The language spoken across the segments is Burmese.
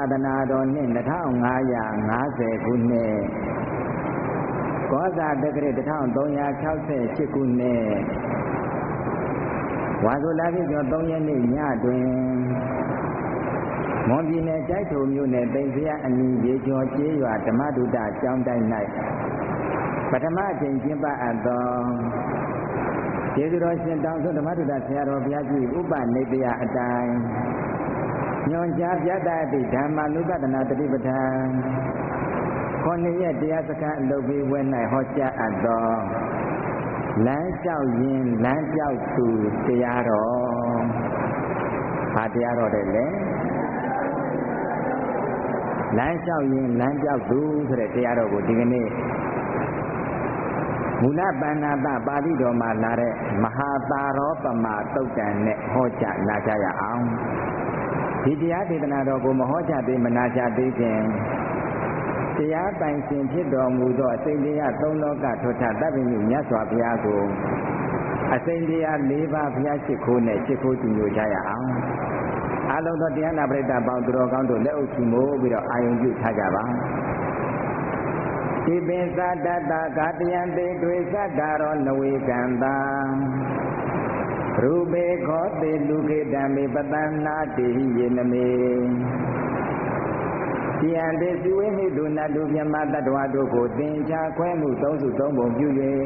သနာတော်နှစ်2550ခုနှစ်ကောဇာတက္ကရာ1368ခုနှစ်ဝါဆိုလပြည့်ကျော်3ရက်နေ့ညတွင်မွန်ပြည်နယ်ကျိုက်ထိုမြို့နယ်သိမ်စရအနီးရေကျော်ကျေးရွာဓမ္မဒုတကျောင်းတိုက်၌ပထမအကြိမ်ကျင်းပအပ်သောကျေးဇူးတော်ရှင်တောင်စွဓမ္မဒုတဆရာတော်ဘုရားကြီးဥပနိတ္တယအတိုင်းညွန်ကြားပြသသည့်ဓမ္မနုပဒနာတတိပဋ္ဌာန်9ရက်တရားစခန်းအလုပ်ပေးဝဲ၌ဟောကြားအပ်သောလမ်းလျှောက်ရင်းလမ်းပြောက်သူတရားတော်ဘာတရားတော်တဲ့လဲလမ်းလျှောက်ရင်းလမ်းပြောက်သူဆိုတဲ့တရားတော်ကိုဒီကနေ့မူလပဏ္ဏတပါဠိတော်မှာလာတဲ့မဟာသာရောပမာသုတ်တံနဲ့ဟောကြားနာကြရအောင်ဒီတရားဒေသနာတော်ကိုမဟောကြားသေးမနာကြားသေးခင်တရားပိုင်ရှင်ဖြစ်တော်မူသောအစိမ့်တရားသုံးလောကထွဋ်ထသဗ္ဗညုမြတ်စွာဘုရားကိုအစိမ့်တရား၄ပါးဘုရားရှိခိုးနဲ့ရှိခိုးကြည်ညိုကြရအောင်အလုံးသောတရားနာပရိသတ်ပေါင်းသူတော်ကောင်းတို့လက်အုပ်ချီမိုးပြီးတော့အာယုံပြုထားကြပါဒီပင်သတ္တတကာတယံတေတွေသတ္တရောနဝေကံတာရူပေခောတေလူခေတံမေပတန္နာတေဟိယေနမေတိယံတေစီဝိမိတုနတုမြမတ္တဝါတို့ကိုသင်္ချာခွဲမှုသုံးစုသုံးပုံပြု၍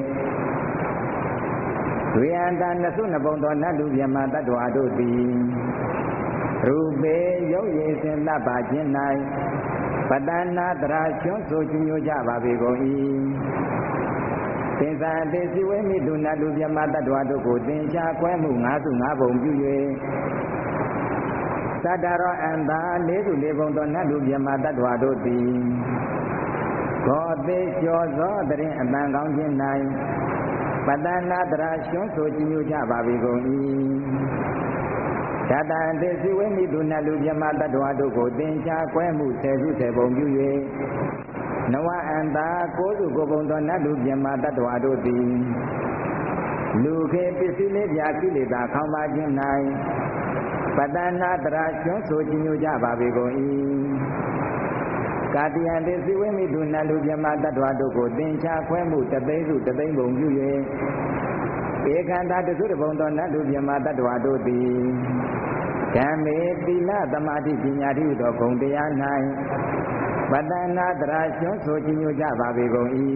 ဒွေအန္တနစုနှစ်ပုံသောနတုမြမတ္တဝါတို့သည်ရူပေရုပ်ရည်စဉ်လပ်ပါခြင်း၌ပတန္နာတရာကျွန်းဆိုကြည်ညိုကြပါပေကုန်၏သင်္ဇာတေစီဝိမိတုနတုမြမတ္တဝါတို့ကိုသင်္ချာခွဲမှု၅စု၅ပုံပြု၍သတ္တရောအန္တာ၄စု၄ပုံသောနတ်လူမြမတ္တဝါတို့သည်ဂောတိကျော်သောတရင်အတန်ကောင်းခြင်း၌ပတန္နာတရာကျွန်းဆိုကြည်ညိုကြပါပေကုန်၏ဓာတံတေစီဝိမိတုနတ်လူမြမတ္တဝါတို့ကိုသင်္ချာခွဲမှု၁၀စု၁၀ပုံပြု၍နဝအန္တာ၉စု၉ပုံသောနတ်လူမြမတ္တဝါတို့သည်လူခေပစ္စည်းလေးပြာကိလေသာခေါင်းပါခြင်း၌ပတန္နာတရာကျွန်းဆိုကြည်ညိုကြပါပေကုန်၏ကာတိယံတေစီဝိမိတုနတ်လူမြမတ္တဝါတို့ကိုသင်္ချာခွဲမှုတသိန်းစုတသိန်းပုံပြု၍ဧကန္တာတစုတပုံသောနတ်လူမြမတ္တဝါတို့သည်ဓမ္မေသီလသမာဓိပညာဓိသောဂုဏ်တရား၌ပတန္နာတရာကျွန်းဆိုကြည်ညိုကြပါပေကုန်၏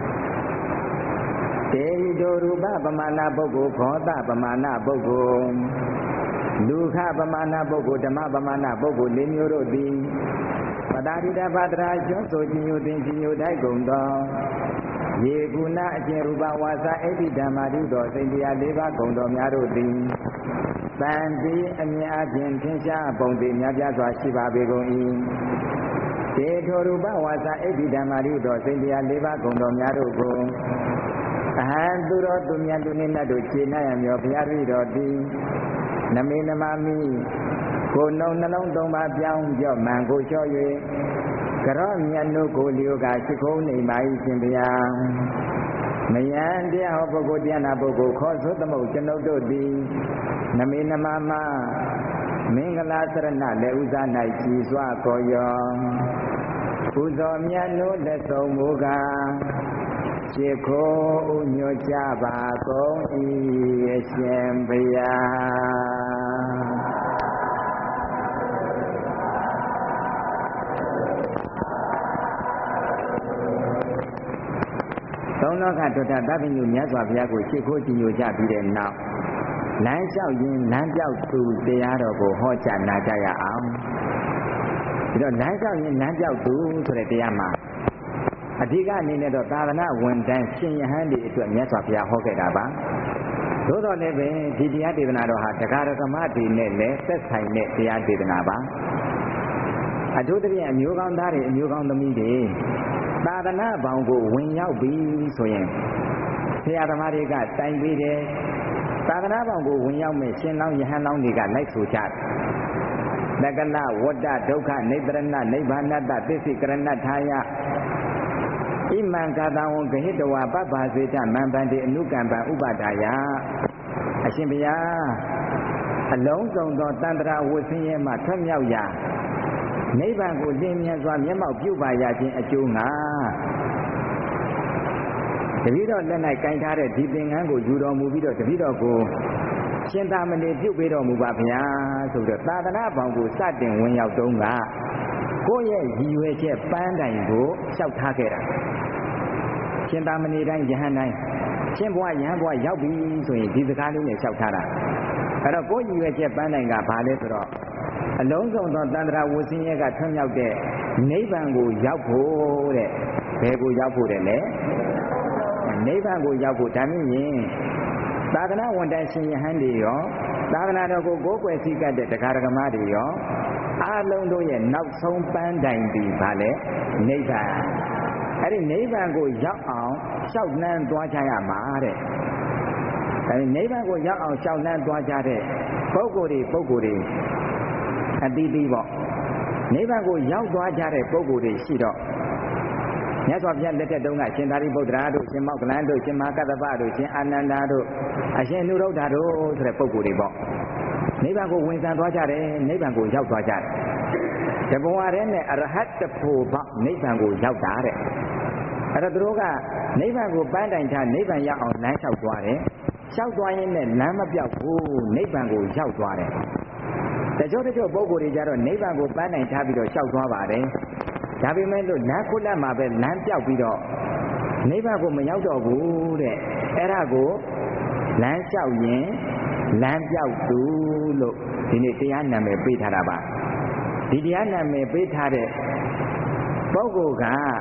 တေဟိတောရူပပမာဏပုဂ္ဂိုလ်ခောတပမာဏပုဂ္ဂိုလ်လူခပမာဏပုဂ္ဂိုလ်ဓမ္မပမာဏပုဂ္ဂိုလ်၄မျိုးတို့သည်ပတာရိတပါတရာကျွန်းဆိုကြည်ညိုသင်ကြည်ညိုတိုက်ကုန်သောယေကုဏအကျင့်ရူပဝါစာအိဋ္ဌိဓမ္မာတိသောစိတ်တရား၄ပါးကုန်တော်များတို့သည်တန်တိအမြင်အချင်းထင်ရှားပုံသည်များပြားစွာရှိပါပေကုန်၏တေထောရူပဝါစာအိဋ္ဌိဓမ္မာတိသောစိတ်တရား၄ပါးကုန်တော်များတို့ကိုအဟံသူတော်သူမြတ်သူနှင့်တို့ခြေနှံ့ရမျောဘုရားတပည့်တော်သည်နမေနမမိကိုနှုံနှလုံးသုံးပါးပြောင်းကြော့မှန်ကိုလျှော့၍ကရော့မြတ်တို့ကိုလျိုကရှိခိုးနေပါ၏ရှင်ဗျာမယံတရားဟောပုဂ္ဂိုလ်တရားနာပုဂ္ဂိုလ်ခေါ်ဆိုသမုတ်ကျွန်ုပ်တို့သည်နမေနမမမင်္ဂလာစရဏလက်ဥစား၌ကြည်စွာခေါ်ယောပူဇော်မြတ်တို့လက်ဆုံးမူကားရှိခိုးဥညွတ်ကြပါကုန်၏အရှင်ဘုရားသုံးလောကထွဋ်ထသဗ္ဗညုမြတ်စွာဘုရားကိုရှိခိုးကြည်ညိုကြပြီးတဲ့နောက်လမ်းလျှောက်ရင်းလမ်းပြောက်သူတရားတော်ကိုဟောကြားနာကြရအောင်ဒီတော့လမ်းလျှောက်ရင်းလမ်းပြောက်သူဆိုတဲ့တရားမှာအဓိကအနေနဲ့တော့သာသနာဝန်ထမ်းရှင်ယဟန်တွေအတွက်မြတ်စွာဘုရားဟောခဲ့တာပါသို့တော်လည်းပဲဒီတရားဒေသနာတော်ဟာတရားဓမ္မတွေနဲ့လည်းသက်ဆိုင်တဲ့တရားဒေသနာပါအထူးသဖြင့်အမျိုးကောင်းသားတွေအမျိုးကောင်းသမီးတွေသာသနာဘောင်ကိုဝင်ရောက်ပြီဆိုရင်ဆရာသမားတွေကတိုင်ပေးတယ်သာသနာဘောင်ကိုဝင်ရောက်မဲ့ရှင်လောင်းယဟန်လောင်းတွေကလိုက်ဆိုကြတယ်လက္ခဏဝတ္တဒုက္ခနိဗ္ဗာန်နိဗ္ဗာနတ္တသစ္စိကရဏထာယဣမံကာတဝံဂဟိတဝါပပ္ပါစေတမံပန္တိအနုကံပံဥပဒါယအရှင်ဘုရားအလုံးစုံသောတန္တရာဝဆင်းရဲမှထွက်မြောက်ရာနိဗ္ဗာန်ကိုလင်းမြန်စွာမျက်မှောက်ပြုပါရခြင်းအကျိုးငါတပည့်တော်လက်၌ကင်ထားတဲ့ဒီသင်္ကန်းကိုယူတော်မူပြီးတော့တပည့်တော်ကိုရှင်သာမဏေပြုပေးတော်မူပါဗျာဆိုပြီးတော့သာသနာ့ဘောင်ကိုစတင်ဝင်ရောက်တုန်းကကိုယ့်ရဲ့ရည်ရွယ်ချက်ပန်းတိုင်ကိုလျှောက်ထားခဲ့တာရှင်သာမဏေတိုင်းယဟန်တိုင်းရှင်ဘွားယဟန်ဘွားရောက်ပြီဆိုရင်ဒီစကားလေးနဲ့လျှောက်ထားတာအဲ့တော့ကိုယ့်ရည်ရွယ်ချက်ပန်းတိုင်ကဘာလဲဆိုတော့အလုံးစုံသောတန်ត្រာဝဆင်းရဲကထွံ့မြောက်တဲ့နိဗ္ဗာန်ကိုရောက်ဖို့တဲ့ဘယ်ကိုရောက်ဖို့တဲ့လဲနိဗ္ဗာန်ကိုရောက်ဖို့ဒါမြင်ရင်သာသနာဝန်တန်းရှင်ယဟန်တွေရောသာသနာတော်ကိုကိုးကွယ်စည်းကပ်တဲ့တရားဓမ္မတွေရောအားလုံးတို့ရဲ့နောက်ဆုံးပန်းတိုင်ပြီးဗာလဲနိဗ္ဗာန်အဲ့ဒီနိဗ္ဗာန်ကိုရောက်အောင်ရှောက်နှမ်းသွားကြရမှာတဲ့အဲ့ဒီနိဗ္ဗာန်ကိုရောက်အောင်ရှောက်နှမ်းသွားကြတဲ့ပုဂ္ဂိုလ်တွေအတိအသီးပေါ့နိဗ္ဗာန်ကိုရောက်သွားကြတဲ့ပုဂ္ဂိုလ်တွေရှိတော့မြတ်စွာဘုရားလက်ထက်တုန်းကရှင်သာရိပုတ္တရာတို့ရှင်မောက္ကလန်တို့ရှင်မဟာကတ္တပတို့ရှင်အာနန္ဒာတို့အရှင်နုရုဒ္ဓတို့ဆိုတဲ့ပုဂ္ဂိုလ်တွေပေါ့နိဗ္ဗာန်ကိုဝင်ဆံသွားကြတယ်နိဗ္ဗာန်ကိုရောက်သွားကြတယ်တဘဝတည်းနဲ့အရဟတဖို့ပေါ့နိဗ္ဗာန်ကိုရောက်တာတဲ့အဲ့တော့သူတို့ကနိဗ္ဗာန်ကိုပန်းတိုင်ထားနိဗ္ဗာန်ရောက်အောင်လမ်းလျှောက်သွားတယ်လျှောက်သွားရင်းနဲ့လမ်းမပြောက်ဘူးနိဗ္ဗာန်ကိုရောက်သွားတယ်တချို့ပုဂ္ဂိုလ်တွေကြတော့နိဗ္ဗာန်ကိုပန်းတိုင်ထားပြီးတော့လျှောက်သွားပါတယ်ဒါပေမဲ့လို့လမ်းခုလက်မှာပဲလမ်းပြောက်ပြီးတော့နိဗ္ဗာန်ကိုမရောက်တော့ဘူးတဲ့အဲ့ဒါကိုလမ်းလျှောက်ရင်လမ်းပြောက်သူလို့ဒီနေ့တရားနာမည်ပေးထားတာပါဒီတရားနာမည်ပေးထားတဲ့ပုဂ္ဂိုလ်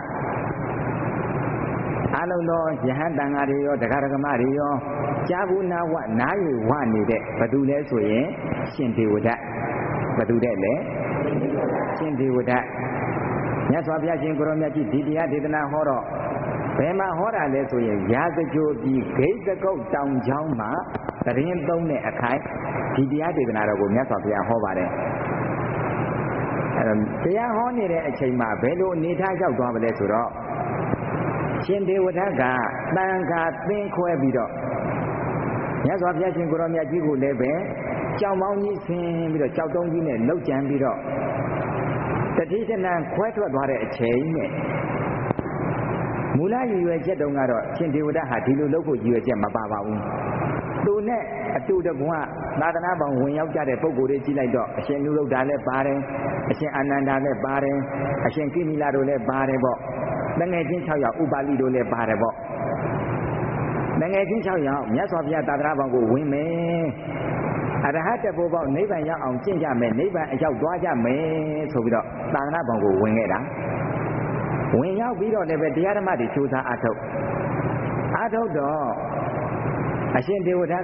ကအလုံးသောယဟန်တန်ဃာတွေရောတရားဓမ္မတွေရောကြာဘူးနာဝနားယူဝနေတဲ့ဘသူလဲဆိုရင်ရှင်ဒေဝဒတ်ဘသူတဲ့လဲရှင်ဒေဝဒတ်မြတ်စွာဘုရားရှင်ကိုရောမြတ်ကြီးဒီတရားဒေသနာဟောတော့ဘယ်မှာဟောတာလဲဆိုရင်ရာဇဂိုပြည်ဂိတ်သကုတ်တောင်ချောင်းမှာတရင်သုံးတဲ့အခိုက်ဒီတရားဒေသနာတော်ကိုမြတ်စွာဘုရားဟောပါတယ်အဲတော့တရားဟောနေတဲ့အချိန်မှာဘယ်လိုအနေထားရောက်သွားမလဲဆိုတော့ရှင်ဒေဝဒတ်ကတန်ခါသင်ခွဲပြီးတော့မြတ်စွာဘုရားရှင်ကိုရောမြတ်ကြီးကိုလည်းပဲကြောင်မောင်းကြီးဆင်းပြီးတော့ကြောက်တုံးကြီးနဲ့လှုပ်ကြံပြီးတော့တတိတနံခွဲထွက်သွားတဲ့အချိန်နဲ့မူလရည်ရွယ်ချက်တုန်းကတော့ရှင်ဒေဝဒတ်ဟာဒီလိုလုပ်ဖို့ရည်ရွယ်ချက်မပါပါဘူးသူနဲ့အတူတကွသာသနာပေါင်းဝင်ရောက်ကြတဲ့ပုဂ္ဂိုလ်တွေကြည့်လိုက်တော့အရှင်နုရုဒ္ဓလည်းပါတယ်အရှင်အာနန္ဒာလည်းပါတယ်အရှင်ကိမိလတို့လည်းပါတယ်ပေါ့တငယ်ချင်း6ယောက်ဥပါလိတို့လည်းပါတယ်ပေါ့တငယ်ချင်း6ယောက်မြတ်စွာဘုရားသာသနာပေါင်းကိုဝင်မယ်အရဟတဖို့ပေါ့နိဗ္ဗာန်ရောက်အောင်ကျင့်ကြမယ်နိဗ္ဗာန်အရောက်သွားကြမယ်ဆိုပြီးတော့သာသနာပေါင်းကိုဝင်ခဲ့တာဝင်ရောက်ပြီးတော့လည်းပဲတရားဓမ္မတွေစူးစမ်းအားထုတ်တော့အရှင်ဒေဝဒတ်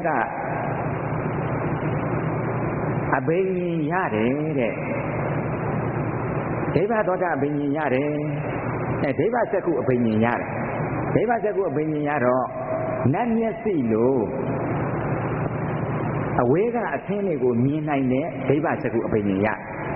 ကအဘိညာဉ်ရတယ်တဲ့ဒိဗ္ဗသောတာအဘိညာဉ်ရတယ်ဒိဗ္ဗစက္ခုအဘိညာဉ်ရတယ်ဒိဗ္ဗစက္ခုအဘိညာဉ်ရတော့နတ်မျက်စိလို့အဝေးကအသင်းတွေကိုမြင်နိုင်တဲ့ဒိဗ္ဗစက္ခုအဘိညာဉ်ရ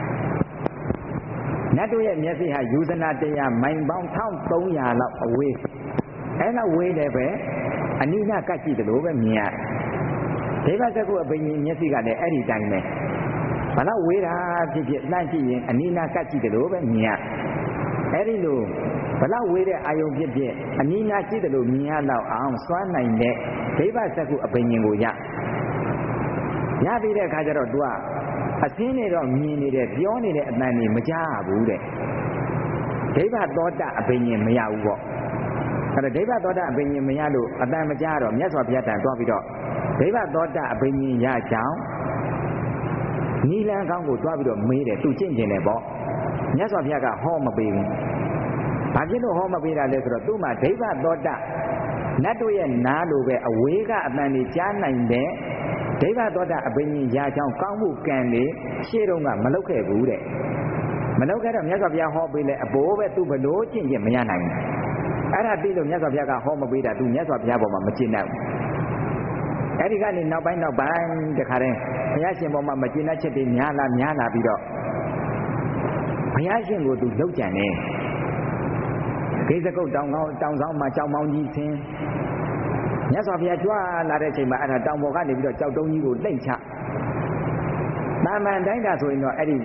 နတ်တို့ရဲ့မျက်စိဟာယူဇနာတရားမိုင်ပေါင်း1300လောက်အဝေးအဲ့လောက်ဝေးတယ်ပဲအနိနာကတ်ကြည့်တယ်လို့ပဲမြင်ရဒိဗ္ဗစက္ခုအဘိညာဉ်မျက်စိကလည်းအဲ့ဒီတိုင်းပဲဘာလို့ဝေးတာဖြစ်ဖြစ်လှမ်းကြည့်ရင်အနိနာကတ်ကြည့်တယ်လို့ပဲမြင်ရအဲ့ဒီလိုဘလောက်ဝေးတဲ့အာယုံဖြစ်ဖြစ်အနိနာကြည့်တယ်လို့မြင်ရတော့အောင်စွမ်းနိုင်တဲ့ဒိဗ္ဗစက္ခုအဘိညာဉ်ကိုရပြီးတဲ့အခါကျတော့ तू ကအသင်းနေတော့မြင်နေတယ်ပြောနေတဲ့အတန်ကြီးမကြားဘူးတဲ့ဒိဗ္ဗသောတာအဘိညာဉ်မရဘူးပေါ့အဲ့တော့ဒိဗ္ဗသောတာအဘိညာဉ်မရလို့အတန်မကြားတော့မြတ်စွာဘုရားတန်သွားပြီးတော့ဒိဗ္ဗသောတာအဘိညာဉ်ရကြောင်းနီလန်ကောင်းကိုသွားပြီးတော့မေးတယ်သူကျင့်ကျင်တယ်ပေါ့မြတ်စွာဘုရားကဟောမပေးဘူးဘာဖြစ်လို့ဟောမပေးတာလဲဆိုတော့သူ့မှာဒိဗ္ဗသောတာနတ်တို့ရဲ့နားလိုပဲအဝေးကအတန်ကြီးကြားနိုင်တဲ့ဒိဗ္ဗသောတာအဘိညာဉ်ရကြောင်းကောင်းမှုကံလေရှေ့တုန်းကမလုပ်ခဲ့ဘူးတဲ့မလုပ်ခဲ့တော့မြတ်စွာဘုရားဟောပေးလဲအဘိုးပဲသူဘလို့ကျင့်မရနိုင်ဘူးအဲ့ဒါသိလို့မြတ်စွာဘုရားကဟောမပေးတာသူမြတ်စွာဘုရားပေါ်မှာမကျင့်နိုင်ဘူးအဲ့ဒီကနေနောက်ပိုင်းတခါတည်းဘုရားရှင်ပေါ်မှာမကျင့်တဲ့ချက်တွေများလာပြီးတော့ဘုရားရှင်ကိုသူလှုပ်ကြံတယ်ဂိဇကုတ်တောင်ဆောင်မှာကြောင်မောင်းကြီးဆင်းမြတ်စွာဘုရားကြွလာတဲ့အချိန်မှာအဲ့ဒါတောင်ပေါ်ကနေပြီးတော့ကြောက်တုံးကြီးကိုလှိမ့်ချတာမန်တိုင်းတာဆိုရင်တော့အဲ့ဒီ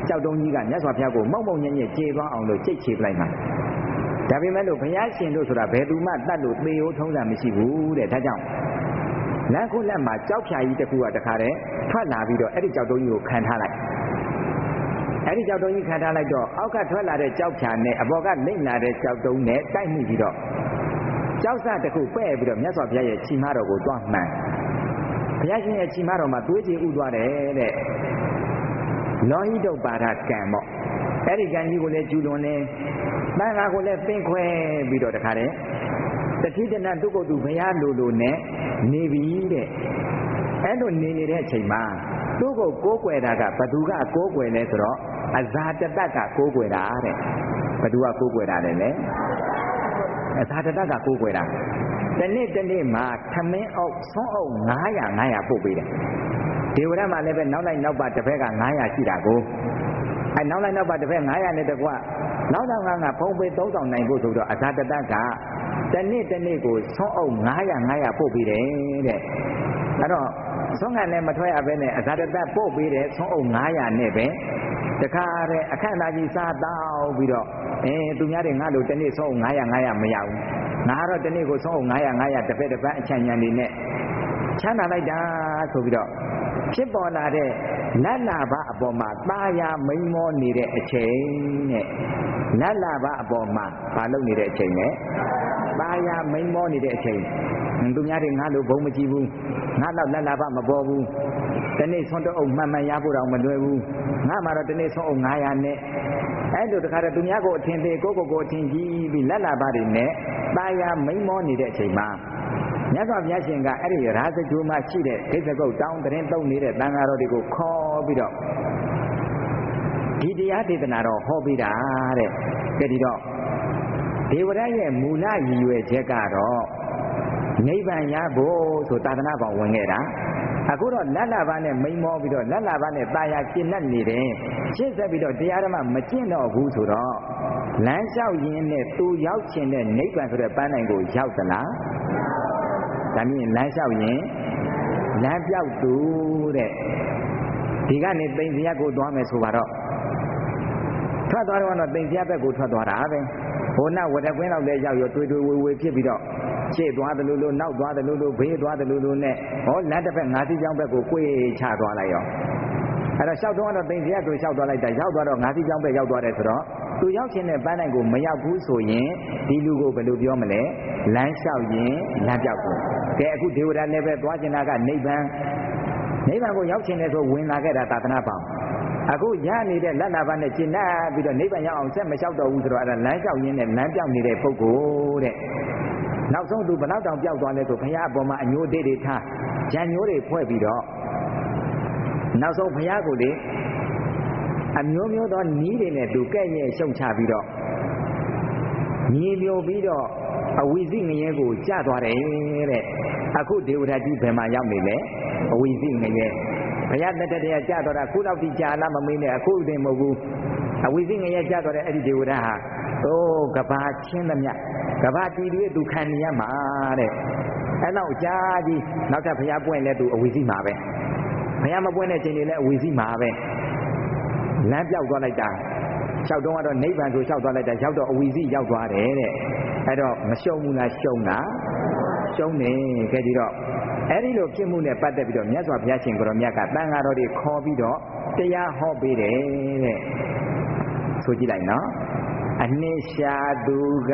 ကြောက်တုံးကြီးကမြတ်စွာဘုရားကိုမောက်မောက်ညံ့ညံ့ကြေသွားအောင်လို့ကြိတ်ချေပလိုက်မှာဒါပေမဲ့လို့ဘုရားရှင်တို့ဆိုတာဘယ်သူမှတတ်လို့သေရိုးထုံးတာမရှိဘူးတဲ့ဒါကြောင့်လက်ခုလက်မှာကြောက်ဖြာကြီးတစ်ခုကတခါတည်းထွက်လာပြီးတော့အဲ့ဒီကြောက်တုံးကြီးကိုခံထားလိုက်အဲ့ဒီကြောက်တုံးကြီးခံထားလိုက်တော့အောက်ကထွက်လာတဲ့ကြောက်ဖြာနဲ့အပေါ်ကလိမ့်လာတဲ့ကြောက်တုံးနဲ့တိုက်မိပြီးတော့ကြောက်စတစ်ခုပဲ့ပြီးတော့မြတ်စွာဘုရားရဲ့ခြိမတော်ကိုတွားမှန်ဘုရားရှင်ရဲ့ခြိမတော်မှာသွေးကြည်ဥသွားတယ်တဲ့လောဟိတုပ္ပါဒကံပေါ့အဲ့ဒီကံကြီးကိုလည်းကျူးလွန်နေတန်ခါကိုလည်းသင်ခွဲပြီးတော့တခါတည်းတတိတနာဒုက္ခတုဘုရားလိုလိုနဲ့နေပြီတဲ့အဲ့လိုနေနေတဲ့အချိန်မှာသူ့ကိုကိုးကွယ်တာကဘသူကကိုးကွယ်လဲဆိုတော့အဇာတတကကိုးကွယ်တာတဲ့ဘသူကကိုးကွယ်တာလဲအဇာတတကကိုးကွယ်တာတနေ့မှာထမင်းအုပ်ဆွမ်းအုပ်900ပို့ပေးတယ်ဒေဝရမှာလည်းပဲနောက်လိုက်နောက်ပါတစ်ဖက်က900ရှိတာကိုအဲနောက်လိုက်နောက်ပါတစ်ဖက်900နဲ့တကွနောက်တော့ငါဖုံးပေး3000နိုင်ဖို့ဆိုတော့အဇာတတကတနေ့ကိုဆွမ်းအုပ်900ပို့ပေးတယ်တဲ့အဲ့တော့ဆွမ်းကလည်းမထွက်ရဘဲနဲ့အဇာတတပို့ပေးတယ်ဆွမ်းအုပ်900နဲ့ပဲတခါတဲ့အခန့်သားကြီးစားတောက်ပြီးတော့သူများတွေငါ့လိုတနေ့ဆွမ်းအုပ်900မရဘူးငါတော့တနေ့ကိုဆွမ်းအုပ်900တစ်ဖက်တစ်ပတ်အချမ်းညံနေနဲ့ချမ်းသာလိုက်တာဆိုပြီးတော့ဖြစ်ပေါ်လာတဲ့နတ်လာဘအပေါ်မှာตาရမိန်မောနေတဲ့အချိန်နဲ့နတ်လာဘအပေါ်မှာဘာလုပ်နေတဲ့အချိန်နဲ့ตาရမိန်မောနေတဲ့အချိန်သူများတွေငါလိုဘုံမကြည့်ဘူးငါတော့နတ်လာဘမပေါ်ဘူးတနေ့ဆွမ်းတော့မှန်ရဖို့တော့မလွယ်ဘူးငါမှတော့တနေ့ဆွမ်းအုပ်900နဲ့အဲ့လိုတခါတော့သူများကိုအထင်သေးကိုအထင်ကြီးပြီးနတ်လာဘတွေနဲ့ตาရမိန်မောနေတဲ့အချိန်မှာမြတ်စွာဘုရားရှင်ကအဲ့ဒီရာဇဂုမှာရှိတဲ့ဒိဋ္ဌကုတ်တောင်းတရင်တုံနေတဲ့တန်ဃာတော်တွေကိုခေါ်ပြီးတော့ဒီတရားဒေသနာတော်ဟောပေးတာတဲ့ကြည့်တော့ဒေဝရရဲ့မူလရည်ရွယ်ချက်ကတော့နိဗ္ဗာန်ရဖို့ဆိုသာသနာ့ဘောင်ဝင်ခဲ့တာအခုတော့လက်လာပါနဲ့မိန်မောပြီးတော့လက်လာပါနဲ့ตาရကျင့်တတ်နေတယ်ရှင်းဆက်ပြီးတော့တရားဓမ္မမကျင့်တော့ဘူးဆိုတော့လမ်းလျှောက်ရင်းနဲ့သူရောက်ခြင်းတဲ့နိဗ္ဗာန်ဆိုတဲ့ပန်းတိုင်ကိုရောက်သလားဒါမြင်လမ်းလျှောက်ရင်လမ်းပြောက်သူတဲ့ဒီကနေသိမ်စရက်ကိုသွားမယ်ဆိုပါတော့ထွက်သွားတော့သိမ်စရက်ဘက်ကိုထွက်သွားတာပဲဟိုနောက်ဝတကွင်းလောက်လည်းရောက်ရောတွေ့ဝေဖြစ်ပြီးတော့ရှေ့သွားတယ်လို့နောက်သွားတယ်လို့ဘေးသွားတယ်လို့နဲ့ဟောလမ်းတစ်ဖက်ငါးစီးကြောင်းဘက်ကိုကိုယ်ချသွားလိုက်ရောအဲ့တော့လျှောက်တော့သိမ်စရက်ကိုလျှောက်သွားလိုက်တာရောက်သွားတော့ငါးစီးကြောင်းဘက်ရောက်သွားတယ်ဆိုတော့သူရောက်ခြင်းတဲ့ပန်းတိုင်းကိုမရောက်ဘူးဆိုရင်ဒီလူကိုဘယ်လိုပြောမလဲလမ်းလျှောက်ရင်လမ်းပြောက်တယ်ကဲအခုဒေဝရလည်းပဲသွားကျင်တာကနိဗ္ဗာန်ကိုရောက်ခြင်းနဲ့ဆိုဝင်လာခဲ့တာသာသနာပေါင်းအခုရနေတဲ့လက်လာပါနဲ့ကျင့်တတ်ပြီးတော့နိဗ္ဗာန်ရောက်အောင်ဆက်မလျှောက်တော့ဘူးဆိုတော့အဲ့ဒါလမ်းလျှောက်ရင်းနဲ့လမ်းပြောက်နေတဲ့ပုဂ္ဂိုလ်တဲ့နောက်ဆုံးသူဘလောက်တောင်ပြောက်သွားလဲဆိုဘုရားအပေါ်မှာအညိုဒိတ်တွေထားဂျန်ညိုးတွေဖွဲ့ပြီးတော့နောက်ဆုံးဘုရားကိုလေအမျိုးသောနီးတွေနဲ့သူကဲ့ရဲ့ရှုံချပြီးတော့မြေပြိုပြီးတော့အဝိဇိငရဲကိုကျသွားတယ်တဲ့အခုဒေဝရကြီးဘယ်မှာရောက်နေလဲအဝိဇိငရဲဘုရားတတည်းကျသွားတာခုလောက်ထိကြာလားမမေးနဲ့အခုတည်းမဟုတ်ဘူးအဝိဇိငရဲကျသွားတဲ့အဲ့ဒီဒေဝရဟာကဘာချင်းသမျှကဘာတီတွေသူခံနေရမှာတဲ့အဲ့တော့ကြာကြီးနောက်ထပ်ဘုရားပွင့်လဲသူအဝိဇိမှာပဲဘုရားမပွင့်တဲ့ချိန်တွေလဲအဝိဇိမှာပဲလမ်းပြောက်သွားလိုက်တာလျှောက်တော့နိဗ္ဗာန်ကိုလျှောက်သွားလိုက်တာရောက်တော့အဝိဇိရောက်သွားတယ်တဲ့အဲ့တော့မရှုံးဘူးလားရှုံးတာရှုံးနေခဲ့ပြီးတော့အဲ့ဒီလိုဖြစ်မှုနဲ့ပတ်သက်ပြီးတော့မြတ်စွာဘုရားရှင်ကိုရောမြတ်ကတန်ဃာတော်တွေခေါ်ပြီးတော့တရားဟောပေးတယ်တဲ့ဆိုကြည့်လိုက်နော်အနှစ်ရှာသူက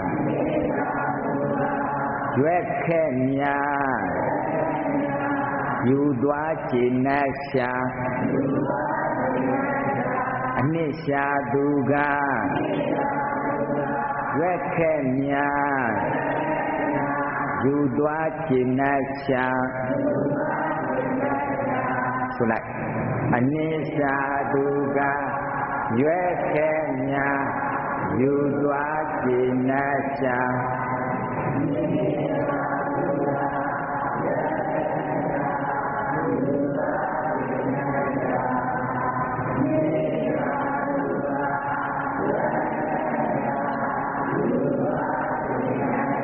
ရွက်ခဲ့များယူသွားခြေနဲ့ရှာအနှစ်ရှာသူကရွက်ခဲ့များယူသွားခြေနဲ့ရှာဆိုလိုက်အနှစ်ရှာသူကရွက်ခဲ့များယူသွားခြေနဲ့ရှာ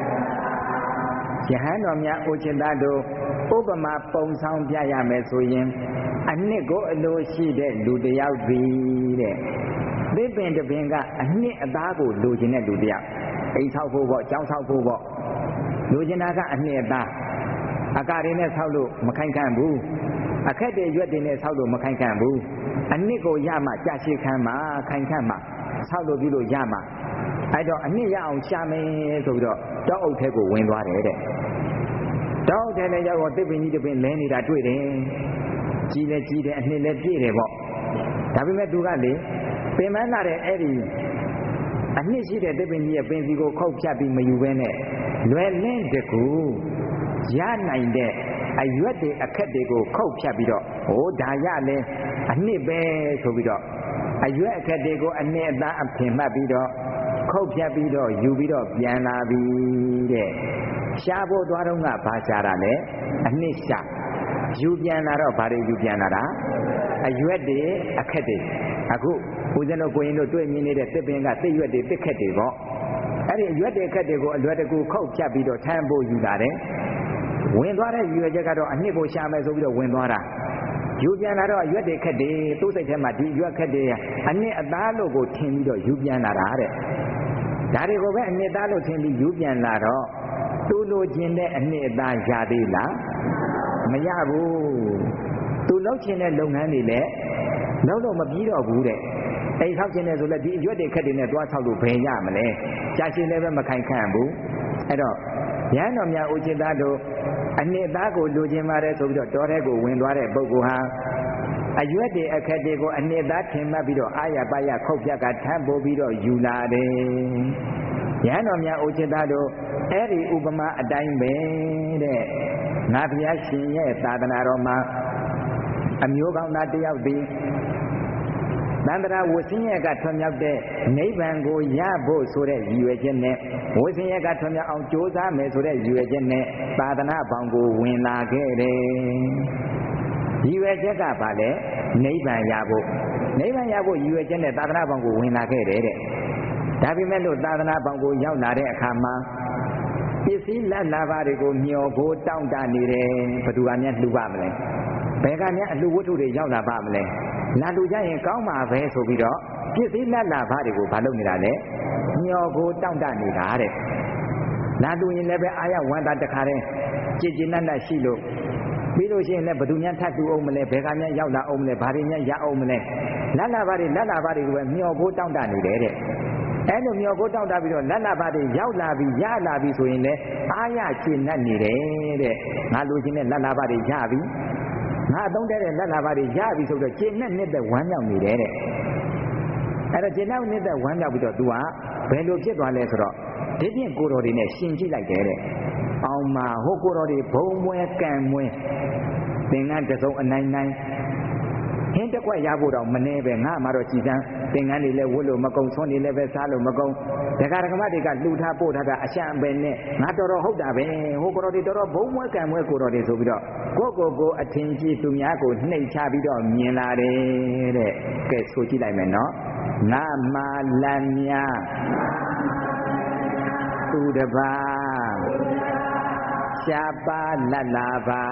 ယဟန်တော်များအိုချင်သားတို့ဥပမာပုံဆောင်ပြရမယ်ဆိုရင်အနှစ်ကိုအလိုရှိတဲ့လူတစ်ယောက်သည်တဲ့သစ်ပင်တစ်ပင်ကအနှစ်အသားကိုလိုချင်တဲ့လူတစ်ယောက်အိမ်ဆောက်ဖို့ပေါ့ကျောင်းဆောက်ဖို့ပေါ့လိုချင်တာကအနှစ်အသားအကာတွေနဲ့ဆောက်လို့မခိုင်ခံ့ဘူးအခက်တွေရွက်တွေနဲ့ဆောက်လို့မခိုင်ခံ့ဘူးအနှစ်ကိုရမှကြာရှည်ခံမှခိုင်ခံ့မှဆောက်လို့ပြီးလို့ရမှအဲ့တော့အနှစ်ရအောင်ရှာမယ်ဆိုပြီးတော့တောအုပ်ထဲကိုဝင်သွားတယ်တဲ့တောအုပ်ထဲလည်းရောက်တော့သစ်ပင်ကြီးတစ်ပင်လဲနေတာတွေ့တယ်ကြီးလည်းကြီးတယ်အနှစ်လည်းပြည့်တယ်ပေါ့ဒါပေမဲ့သူကလေပင်မလာတဲ့အဲ့ဒီအနှစ်ရှိတဲ့သစ်ပင်ကြီးရဲ့ပင်စီကိုခုတ်ဖြတ်ပြီးမယူဘဲနဲ့လွယ်လင်းတကူရနိုင်တဲ့အရွက်တွေအခက်တွေကိုခုတ်ဖြတ်ပြီးတော့ဟိုဒါရလဲအနှစ်ပဲဆိုပြီးတော့အရွက်အခက်တွေကိုအနှစ်အသားအဖင်မှတ်ပြီးတော့ခုတ်ဖြတ်ပြီးတော့ယူပြီးတော့ပြန်လာပြီတဲ့ရှားဖို့သွားတော့ကဘာရှားတာလဲအနှစ်ရှားယူပြန်လာတော့ဘာတွေယူပြန်လာတာအရွက်တွေအခက်တွေအခုဦးဇင်းတို့ကိုရင်တို့တွေ့မြင်နေတဲ့သစ်ပင်ကသစ်ရွက်တွေသစ်ခက်တွေပေါ့အဲ့ဒီအရွက်တွေအခက်တွေကိုအလွယ်တကူခုတ်ဖြတ်ပြီးတော့ထမ်းဖို့ယူလာတယ်ဝင်သွားတဲ့ရွယ်ချက်ကတော့အနှစ်ကိုရှာမယ်ဆိုပြီးတော့ဝင်သွားတာယူပြန်လာတော့အရွက်တွေခက်တွေသူ့စိတ်ထဲမှာဒီအရွက်ခက်တွေအနှစ်အသားလို့ကိုထင်ပြီးတော့ယူပြန်လာတာတဲ့ဒါတွေကိုပဲအနှစ်သားလို့ထင်ပြီးယူပြန်လာတော့သူ့လိုချင်တဲ့အနှစ်အသားရသေးလားမရဘူးသူလုပ်ချင်တဲ့လုပ်ငန်းတွေလည်းလုပ်လို့မပြီးတော့ဘူးတဲ့အိမ်ဆောက်ချင်တယ်ဆိုလည်းဒီအရွက်တွေခက်တွေနဲ့တွားဆောက်လို့ဘယ်ရမလဲကြာရှည်လည်းပဲမခိုင်ခံ့ဘူးအဲ့တော့ရဟန်းတော်များဥจิตသားတို့အနှစ်သားကိုလိုချင်ပါတယ်ဆိုပြီးတော့တောထဲကိုဝင်သွားတဲ့ပုဂ္ဂိုလ်ဟာအရွက်တွေအခက်တွေကိုအနှစ်သားထင်မှတ်ပြီးတော့အာရပါရခုတ်ဖြတ်ကထမ်းပိုးပြီးတော့ယူလာတယ်ရဟန်းတော်များဥจิตသားတို့အဲ့ဒီဥပမာအတိုင်းပဲတဲ့ငါဘုရားရှင်ရဲ့သာသနာတော်မှာအမျိုးကောင်းသားတယောက်သည်သန္တရာဝဆင်းရဲကထွံ့မြောက်တဲ့နိဗ္ဗာန်ကိုရဖို့ဆိုတဲ့ရည်ရွယ်ချက်နဲ့ဝဆင်းရဲကထွံ့မြောက်အောင်ကြိုးစားမယ်ဆိုတဲ့ရည်ရွယ်ချက်နဲ့သာသနာဘောင်ကိုဝင်လာခဲ့တယ်။ရည်ရွယ်ချက်ကဘာလဲနိဗ္ဗာန်ရဖို့နိဗ္ဗာန်ရဖို့ရည်ရွယ်ချက်နဲ့သာသနာဘောင်ကိုဝင်လာခဲ့တယ်တဲ့။ဒါပေမဲ့လို့သာသနာဘောင်ကိုရောက်လာတဲ့အခါမှာပစ္စည်းလက်လာပါတွေကိုမျှော်ဖို့တောင့်တနေတယ်ဘယ်သူကများလှူပါမလဲဘယ်ကများအလှူဝတ္ထုတွေရောက်လာပါမလဲလာလူကြရင်ကောင်းပါပဲဆိုပြီးတော့ပစ္စည်းလက်လာဘာတွေကိုမလုပ်နေတာလဲမျောကိုတောင့်တနေတာတဲ့လာလူရင်လည်းပဲအာရဝန္တာတခါတည်းကြည်ကြည်နက်နက်ရှိလို့ပြီးလို့ရှိရင်လည်းဘယ်သူများထပ်တူအောင်မလဲဘယ်ကများရောက်လာအောင်မလဲဘာတွေများရအောင်မလဲလက်လာဘာတွေကိုပဲမျောကိုတောင့်တနေတယ်တဲ့အဲ့လိုမျောကိုတောင့်တပြီးတော့လက်လာဘာတွေရောက်လာပြီးရလာပြီးဆိုရင်လည်းအာရကျွေနက်နေတယ်တဲ့ငါလူချင်းနဲ့လက်လာဘာတွေရပြီငါအသုံးတဲ့လက်လာပါတွေရပြီဆိုတော့ကျင့်နဲ့နှစ်ဝမ်းမြောက်နေတယ်တဲ့အဲ့တော့ကျင့်နဲ့နှစ်ဝမ်းမြောက်ပြီးတော့ तू ကဘယ်လိုဖြစ်သွားလဲဆိုတော့ဒီပြင်ကိုတော်တွေနဲ့ရှင်ကြည့်လိုက်တယ်တဲ့အောင်မဟိုကိုတော်တွေဘုံမွဲကံမွဲသင်္ကန်းတစုံအနိုင်နိုင်ဟင်းတစ်ခွက်ရဖို့တော့မနေပဲငါမှတော့ကြည်စမ်းသင်္ကန်းတွေလည်းဝတ်လို့မကုံဆွန်းတွေလည်းပဲစားလို့မကုံဒကာဒကမတွေကလှူထားပို့ထားတာအရှံပဲနဲ့ငါတော်တော်ဟုတ်တာပဲဟိုကိုတော်တွေတော်တော်ဘုံမွဲကံမွဲကိုတော်တွေဆိုပြီးတော့ကိုအထင်ကြီးသူများကိုနှိပ်ချပြီးတော့မြင်လာတယ်တဲ့ကဲဆိုကြည့်လိုက်မယ်နော်ငါမာလန်များသူတပါရှားပါလတ်လာပါ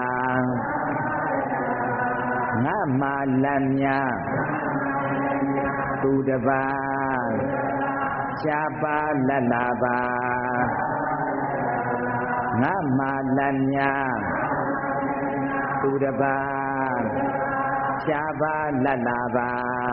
ငါမာလန်များသူတပါရှားပါလတ်လာပါငါမာလန်များသူတပါရှားပါလတ်လာပါ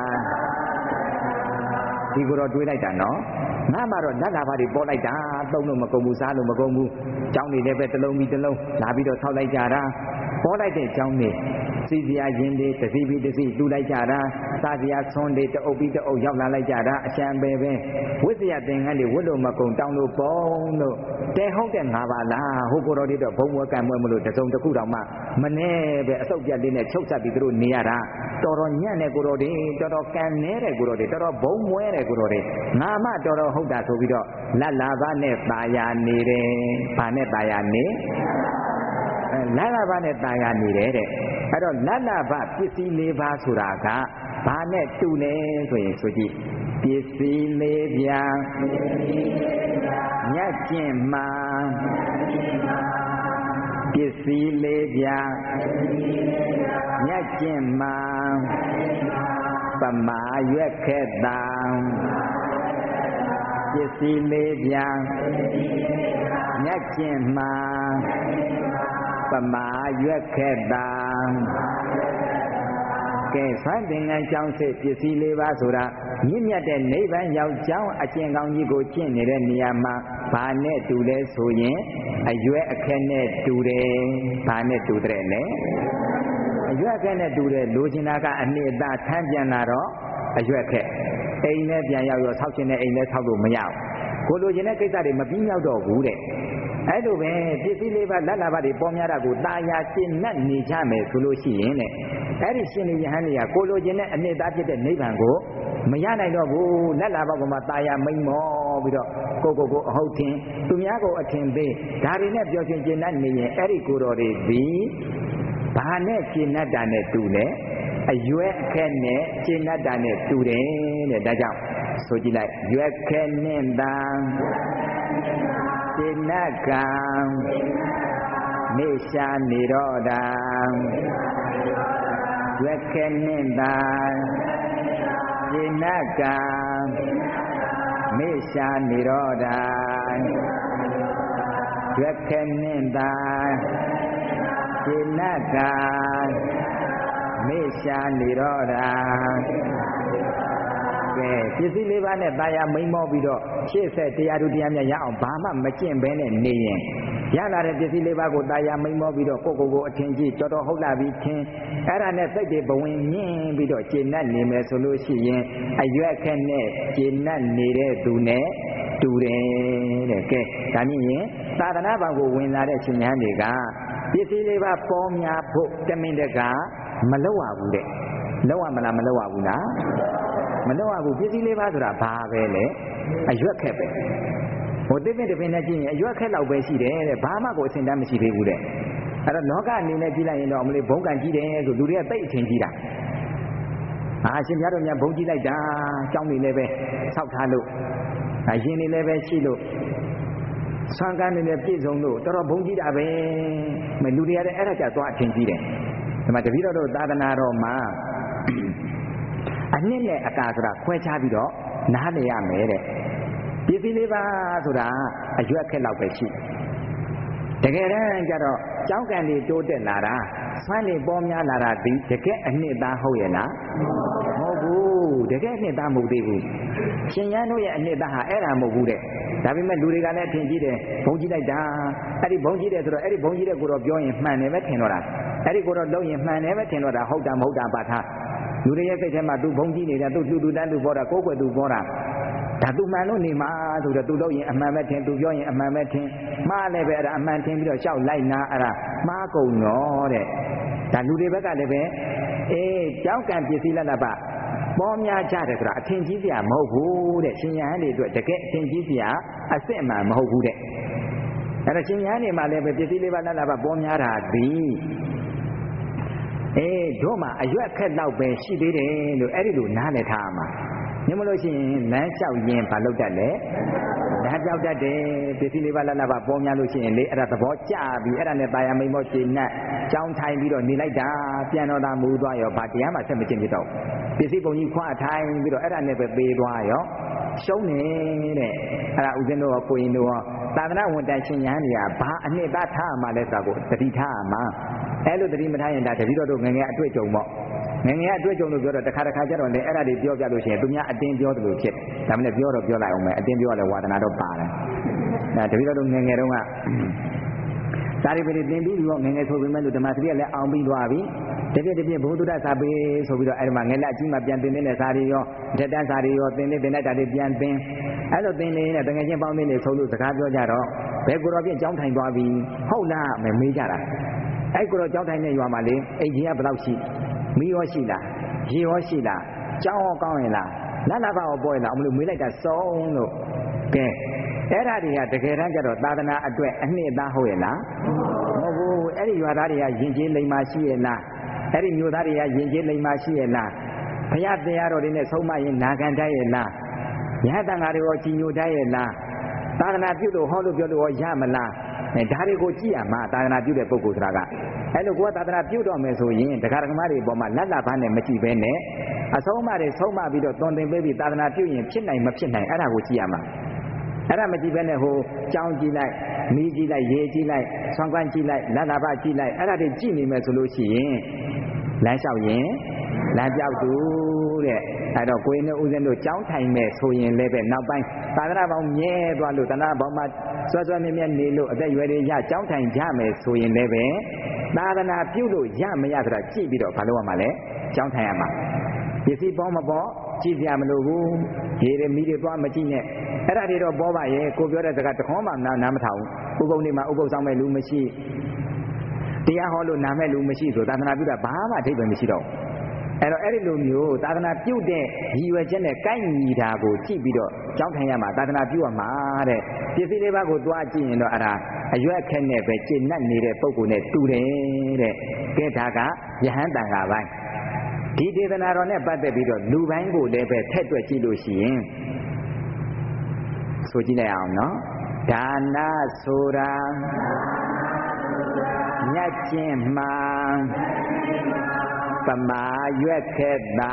ဒီကိုတော့တွေးလိုက်တာနော်ငါမှတော့လက်လာပါတွေပေါ်လိုက်တာသုံးလို့မကုန်ဘူးစားလို့မကုန်ဘူးကျောင်းနေလည်းပဲတစ်လုံးပြီးတစ်လုံးလာပြီးတော့ဆောက်လိုက်ကြတာပေါ်လိုက်တဲ့ကျောင်းနေစီစရာရင်တွေတစ်စီပြီးတစ်စီလှူလိုက်ကြတာစားစရာဆွန်းတွေတအုပ်ပြီးတအုပ်ရောက်လာလိုက်ကြတာအရှံပဲဝိဇ္ဇာသင်္ကန်းတွေဝတ်လို့မကုန်တောင်းလို့ပုံလို့တဲဟုတ်တဲ့ငါပါလားဟိုကိုတော်တွေတော့ဘုံဝဲကံမွဲမလို့တစုံတစ်ခုတောင်မှမနေပဲအစုပ်ပြတ်လေးနဲ့ချုပ်ဆက်ပြီးသူတို့နေရတာတော်တော်ညံ့တဲ့ကိုတော်တွေတော်တော်ကံနေတဲ့ကိုတော်တွေတော်တော်ဘုံမွဲတဲ့ကိုတော်တွေငါမှတော်တော်ဟုတ်တာဆိုပြီးတော့လက်လာပါနဲ့ตาယာနေတယ်ဘာနဲ့ตาယာနေလက်လာပါနဲ့ตาယာနေတယ်တဲ့အဲ့တော့လက်လာပါပစ္စည်း၄ပါးဆိုတာကဘာနဲ့တူလဲဆိုရင်ဆိုကြည့်ပစ္စည်း၄ပြားညက်ကျင့်မှာပစ္စည်းလေးပြမြတ်ကျင့်မှာပမာရွက်ခဲ့တာပစ္စည်းလေးပြမြတ်ကျင့်မှာပမာရွက်ခဲ့တာကဲဆွမ်းသင်္ကန်းကျောင်းစစ်ပစ္စည်းလေးပါဆိုတာမြင့်မြတ်တဲ့နိဗ္ဗာန်ရောက်ကြောင်းအကျင့်ကောင်းကြီးကိုကျင့်နေတဲ့နေရာမှာဘာနဲ့တူလဲဆိုရင်အရွယ်အခက်နဲ့တူတယ်ဘာနဲ့တူတယ်လဲအရွယ်အခက်နဲ့တူတယ်လိုချင်တာကအနှစ်သာထမ်းပြန်လာတော့အရွယ်အခက်အိမ်နဲ့ပြန်ရောက်ရောဆောက်ချင်တဲ့အိမ်နဲ့ဆောက်လို့မရဘူးကိုလိုချင်တဲ့ကိစ္စတွေမပြီးမြောက်တော့ဘူးတဲ့အဲ့လိုပဲပစ္စည်းလေးပါလက်လာပါတွေပေါ်များတာကိုတာယာရှင်းနဲ့နေကြမယ်ဆိုလို့ရှိရင်တဲ့အဲ့ဒီရှင်လေးယဟန်လေးကကိုလိုချင်တဲ့အနှစ်သာဖြစ်တဲ့နိဗ္ဗာန်ကိုမရနိုင်တော့ဘူးလက်လာပါကမှတာယာမိန်မောပြီးတော့ကိုအဟုတ်ထင်သူများကိုအထင်သေးဒါတွေနဲ့ပြောချင်းကျင့်တတ်နေရင်အဲ့ဒီကိုတော်တွေဒီဘာနဲ့ကျင့်တတ်တာနဲ့တူလဲအရွယ်အခက်နဲ့ကျင့်တတ်တာနဲ့တူတယ်တဲ့ဒါကြောင့်ဆိုကြည့်လိုက်ရွယ်ခဲနဲ့တာကျင့်တတ်ကံနေရှာနေတော့တာရွယ်ခဲနဲ့တာကျင့်တတ်ကံမေရှာနေတော့တာရွက်ခဲနဲ့တာကျင့်တတ်ကံမေရှာနေတော့တာကဲပစ္စည်းလေးပါးနဲ့တာယာမိန်မောပြီးတော့ရှေ့ဆက်တရားသူတရားမြတ်ရအောင်ဘာမှမကျင့်ဘဲနဲ့နေရင်ရလာတဲ့ပစ္စည်းလေးပါးကိုတာယာမိန်မောပြီးတော့ကိုအထင်ကြီးတော်တော်ဟုတ်လာပြီးထင်အဲ့ဒါနဲ့စိတ်တွေဘဝင်မြင့်ပြီးတော့ကျင့်တတ်နေမယ်ဆိုလို့ရှိရင်အရွက်ခက်နဲ့ကျင့်တတ်နေတဲ့သူနဲ့တူတယ်တဲ့ကဲဒါမြင်ရင်သာသနာ့ဘောင်ကိုဝင်လာတဲ့ရှင်များတွေကပစ္စည်းလေးပါးပေါ်များဖို့တမင်တကာမလောက်ရဘူးတဲ့လောက်ရမလားမလောက်ရဘူးလားမလောက်ရဘူးပစ္စည်းလေးပါးဆိုတာဘာပဲလဲအရွက်ခက်ပဲဟိုတစ်ပင်တစ်ပင်နဲ့ကြည့်ရင်အရွက်ခက်လောက်ပဲရှိတယ်တဲ့ဘာမှကိုအစင်တမ်းမရှိသေးဘူးတဲ့အဲ့တော့လောကအနေနဲ့ကြည့်လိုက်ရင်တော့အမလေးဘုံကံကြီးတယ်ဆိုလူတွေကသိအထင်ကြီးတာရှင်ပြတော်များဘုံကြီးလိုက်တာကြောင်းနေလည်းပဲဆောက်ထားလို့ရင်နေလည်းပဲရှိလို့ဆွမ်းကန်းနေလည်းပြည့်စုံလို့တော်တော်ဘုံကြီးတာပဲမလူတွေကလည်းအဲ့ဒါကြသွားအထင်ကြီးတယ်ဒီမှာတပည့်တော်တို့သာသနာတော်မှာအနှစ်နဲ့အကာဆိုတာခွဲခြားပြီးတော့နားလည်ရမယ်တဲ့ပစ္စည်းလေးပါဆိုတာအရွက်ခက်လောက်ပဲရှိတကယ်တမ်းကျတော့ကြောင်းကံတွေတိုးတက်လာတာဆွမ်းတွေပေါ်များလာတာဒီတကယ်အနှစ်သားဟုတ်ရဲ့လားမဟုတ်ဘူးတကယ်အနှစ်သားမဟုတ်သေးဘူးရှင်ရန်တို့ရဲ့အနှစ်သားဟာအဲ့ဒါမဟုတ်ဘူးတဲ့ဒါပေမဲ့လူတွေကလည်းအထင်ကြီးတယ်ဘုံကြီးလိုက်တာအဲ့ဒီဘုံကြီးတယ်ဆိုတော့အဲ့ဒီဘုံကြီးတဲ့ကိုတော့ပြောရင်မှန်တယ်ပဲထင်တော့တာအဲ့ဒီကိုတော့လုံးရင်မှန်တယ်ပဲထင်တော့တာဟုတ်တာမဟုတ်တာပါထားလူတွေရဲ့စိတ်ထဲမှာသူဘုံကြီးနေတာသူတူတန်းသူပေါ်တာကိုယ်ွယ်သူပေါ်တာဒါသူမှန်လို့နေမှာဆိုတော့သူလို့ရင်အမှန်ပဲထင်သူပြောရင်အမှန်ပဲထင်မှားလည်းပဲအဲ့ဒါအမှန်ထင်ပြီးတော့ရှောက်လိုက်နာအဲ့ဒါမှားကုန်တော့တဲ့ဒါလူတွေဘက်ကလည်းပဲကြောက်ကံပစ္စည်းလက်လက်ပါပေါ်များကြတယ်ဆိုတာအထင်ကြီးစရာမဟုတ်ဘူးတဲ့ရှင်ရဟန်းတွေအတွက်တကယ်အထင်ကြီးစရာအစ်စ်အမှန်မဟုတ်ဘူးတဲ့အဲ့ဒါရှင်ရဟန်းတွေမှာလည်းပဲပစ္စည်းလေးပါလက်လက်ပါပေါ်များတာဒီတို့မှာအရွက်ခက်တော့ပဲရှိသေးတယ်လို့အဲ့ဒီလိုနားလည်ထားမှာညမလို့ရှိရင်လမ်းလျှောက်ရင်ဘာလုပ်တတ်လဲလမ်းပြောက်တတ်တယ်ပစ္စည်းလေးပါလက်လက်ပါပေါ်များလို့ရှိရင်လေအဲ့ဒါသဘောကျပြီးအဲ့ဒါနဲ့တာယာမိန်မောကျေနပ်ကြောင်းထိုင်ပြီးတော့နေလိုက်တာပြန်တော့တာမူသွားရောဘာတရားမှဆက်မကျင့်ဖြစ်တော့ပစ္စည်းပုံကြီးခွာထိုင်ပြီးတော့အဲ့ဒါနဲ့ပဲပေးသွားရောရှုံးနေတဲ့အဲ့ဒါဥစဉ်တို့ကိုရင်တို့သာသနာဝန်တန်ရှင်ရဟန်းတွေကဘာအနှစ်သာထားမှလဲဆိုတာကိုတတိထားမှာအဲ့လိုတတိမထားရင်ဒါတတိတော်တို့ငငယ်အတွေ့အကြုံပေါ့ငငယ်အတွေ့အကြုံလို့ပြောတော့တစ်ခါကျတော့လေအဲ့ဒါတွေပြောပြလို့ရှိရင်သူများအတင်းပြောတယ်လို့ဖြစ်ဒါမှလည်းပြောတော့ပြောလိုက်အောင်မယ်အတင်းပြောရလဲဝါဒနာတော့ပါတယ်ဒါတတိတော်တို့ငငယ်တုန်းကစာရိပ္ပတိသင်ပြီးတော့ငငယ်ဆိုပေမဲ့လို့ဓမ္မစရိယလည်းအောင်ပြီးသွားပြီတပြည့်ဘုဒ္ဓတစာပေဆိုပြီးတော့အဲ့ဒီမှာငယ်လက်အကြီးမှပြန်သင်တဲ့စာတွေရောထက်တန်းစာတွေရောသင်တဲ့တာတွေပြန်သင်အဲ့လိုသင်နေတဲ့တကယ်ချင်းပေါင်းနေဆုံးလို့စကားပြောကြတော့ဘယ်ကိုတော့ပြင်ကြောင်းထိုင်သွားပြီဟုတ်လားမေးကြတာအဲ့ကိုတော့ကြောင်းထိုင်နေရွာမှာလေအိမ်ကြီးကဘယ်လောက်ရှိမီးရောရှိလားရေရောရှိလားကြောင်းရောကောင်းရင်လားလက်လာပါရောပေါ်ရင်လားအမလို့မေးလိုက်တာစုံလို့ကဲအဲ့ဒါတွေကတကယ်တမ်းကျတော့သာသနာအတွက်အနှစ်သားဟုတ်ရဲ့လားမဟုတ်ဘူးအဲ့ဒီရွာသားတွေကယဉ်ကျေးလိမ္မာရှိရဲ့လားအဲ့ဒီမျိုးသားတွေကယဉ်ကျေးလိမ္မာရှိရဲ့လားဘုရားတရားတော်တွေနဲ့ဆုံးမရင်နာခံတတ်ရဲ့လားယဟတန်ဃာတွေရောကြည်ညိုတတ်ရဲ့လားသာသနာပြုလို့ဟောလို့ပြောလို့ရမလားဒါတွေကိုကြည့်ရမှာသာသနာပြုတဲ့ပုဂ္ဂိုလ်ဆိုတာကအဲ့လိုကိုကသာသနာပြုတော့မယ်ဆိုရင်တရားဓမ္မတွေပေါ်မှာလက်လာဘာနဲ့မကြည့်ဘဲနဲ့အဆုံးအမတွေဆုံးမပြီးတော့သွန်သင်ပေးပြီးသာသနာပြုရင်ဖြစ်နိုင်မဖြစ်နိုင်အဲ့ဒါကိုကြည့်ရမှာအဲ့ဒါမကြည့်ဘဲနဲ့ဟိုကြောင်းကြည့်လိုက်မီးကြည့်လိုက်ရေကြည့်လိုက်ဆွမ်းကွမ်းကြည့်လိုက်လက်လာဘာကြည့်လိုက်အဲ့ဒါတွေကြည့်နေမယ်ဆိုလို့ရှိရင်လမ်းလျှောက်ရင်လမ်းပြောက်သူတဲ့အဲ့တော့ကိုယ်နဲ့ဦးဇင်းတို့ကြောင်းထိုင်မဲ့ဆိုရင်လည်းပဲနောက်ပိုင်းသာသနာပေါင်းမြဲသွားလို့သာသနာပေါင်းမှာစွဲစွဲမြဲမြဲနေလို့အသက်ရွယ်တွေရကြောင်းထိုင်ကြမယ်ဆိုရင်လည်းပဲသာသနာပြုလို့ရမရဆိုတာကြည့်ပြီးတော့ဘာလို့ရမှာလဲကြောင်းထိုင်ရမှာပစ္စည်းပေါ်မပေါ်ကြည့်ကြမလို့ဘူးရေတွေမီးတွေသွားမကြည့်နဲ့အဲ့ဒါတွေတော့ပေါ်ပါရဲ့ကိုပြောတဲ့စကားတခေါမှနားမထောင်ဥပုံတွေမှာဥပုသ်ဆောင်မဲ့လူမရှိတရားဟောလို့နာမဲ့လူမရှိဆိုသာသနာပြုတာဘာမှအဓိပ္ပာယ်မရှိတော့အဲ့တော့အဲ့ဒီလိုမျိုးသာသနာပြုတဲ့ရည်ရွယ်ချက်နဲ့ကိုက်ညီတာကိုကြည့်ပြီးတော့ကြောင်းထိုင်ရမှာသာသနာပြုရမှာတဲ့ပစ္စည်းလေးပါးကိုသွားကြည့်ရင်တော့အဲ့ဒါအရွက်ခက်နဲ့ပဲကျင့်납နေတဲ့ပုံကိုနဲ့တူတယ်တဲ့ကဲဒါကယဟန်တန်ခါပိုင်းဒီဒေသနာတော်နဲ့ပတ်သက်ပြီးတော့လူပိုင်းကိုလည်းပဲထက်တွက်ကြည့်လို့ရှိရင်ဆိုကြည့်လိုက်အောင်နော်ဒါနဆိုတာညတ်ခြင်းမှာပမာရွက်ခက်တာ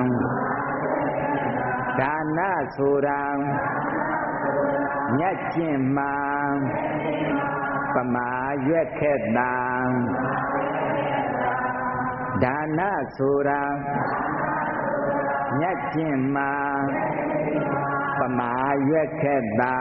ဒါနဆိုတာညတ်ခြင်းမှာပမာရွက်ခက်တာဒါနဆိုတာညတ်ခြင်းမှာပမာရွက်ခက်တာ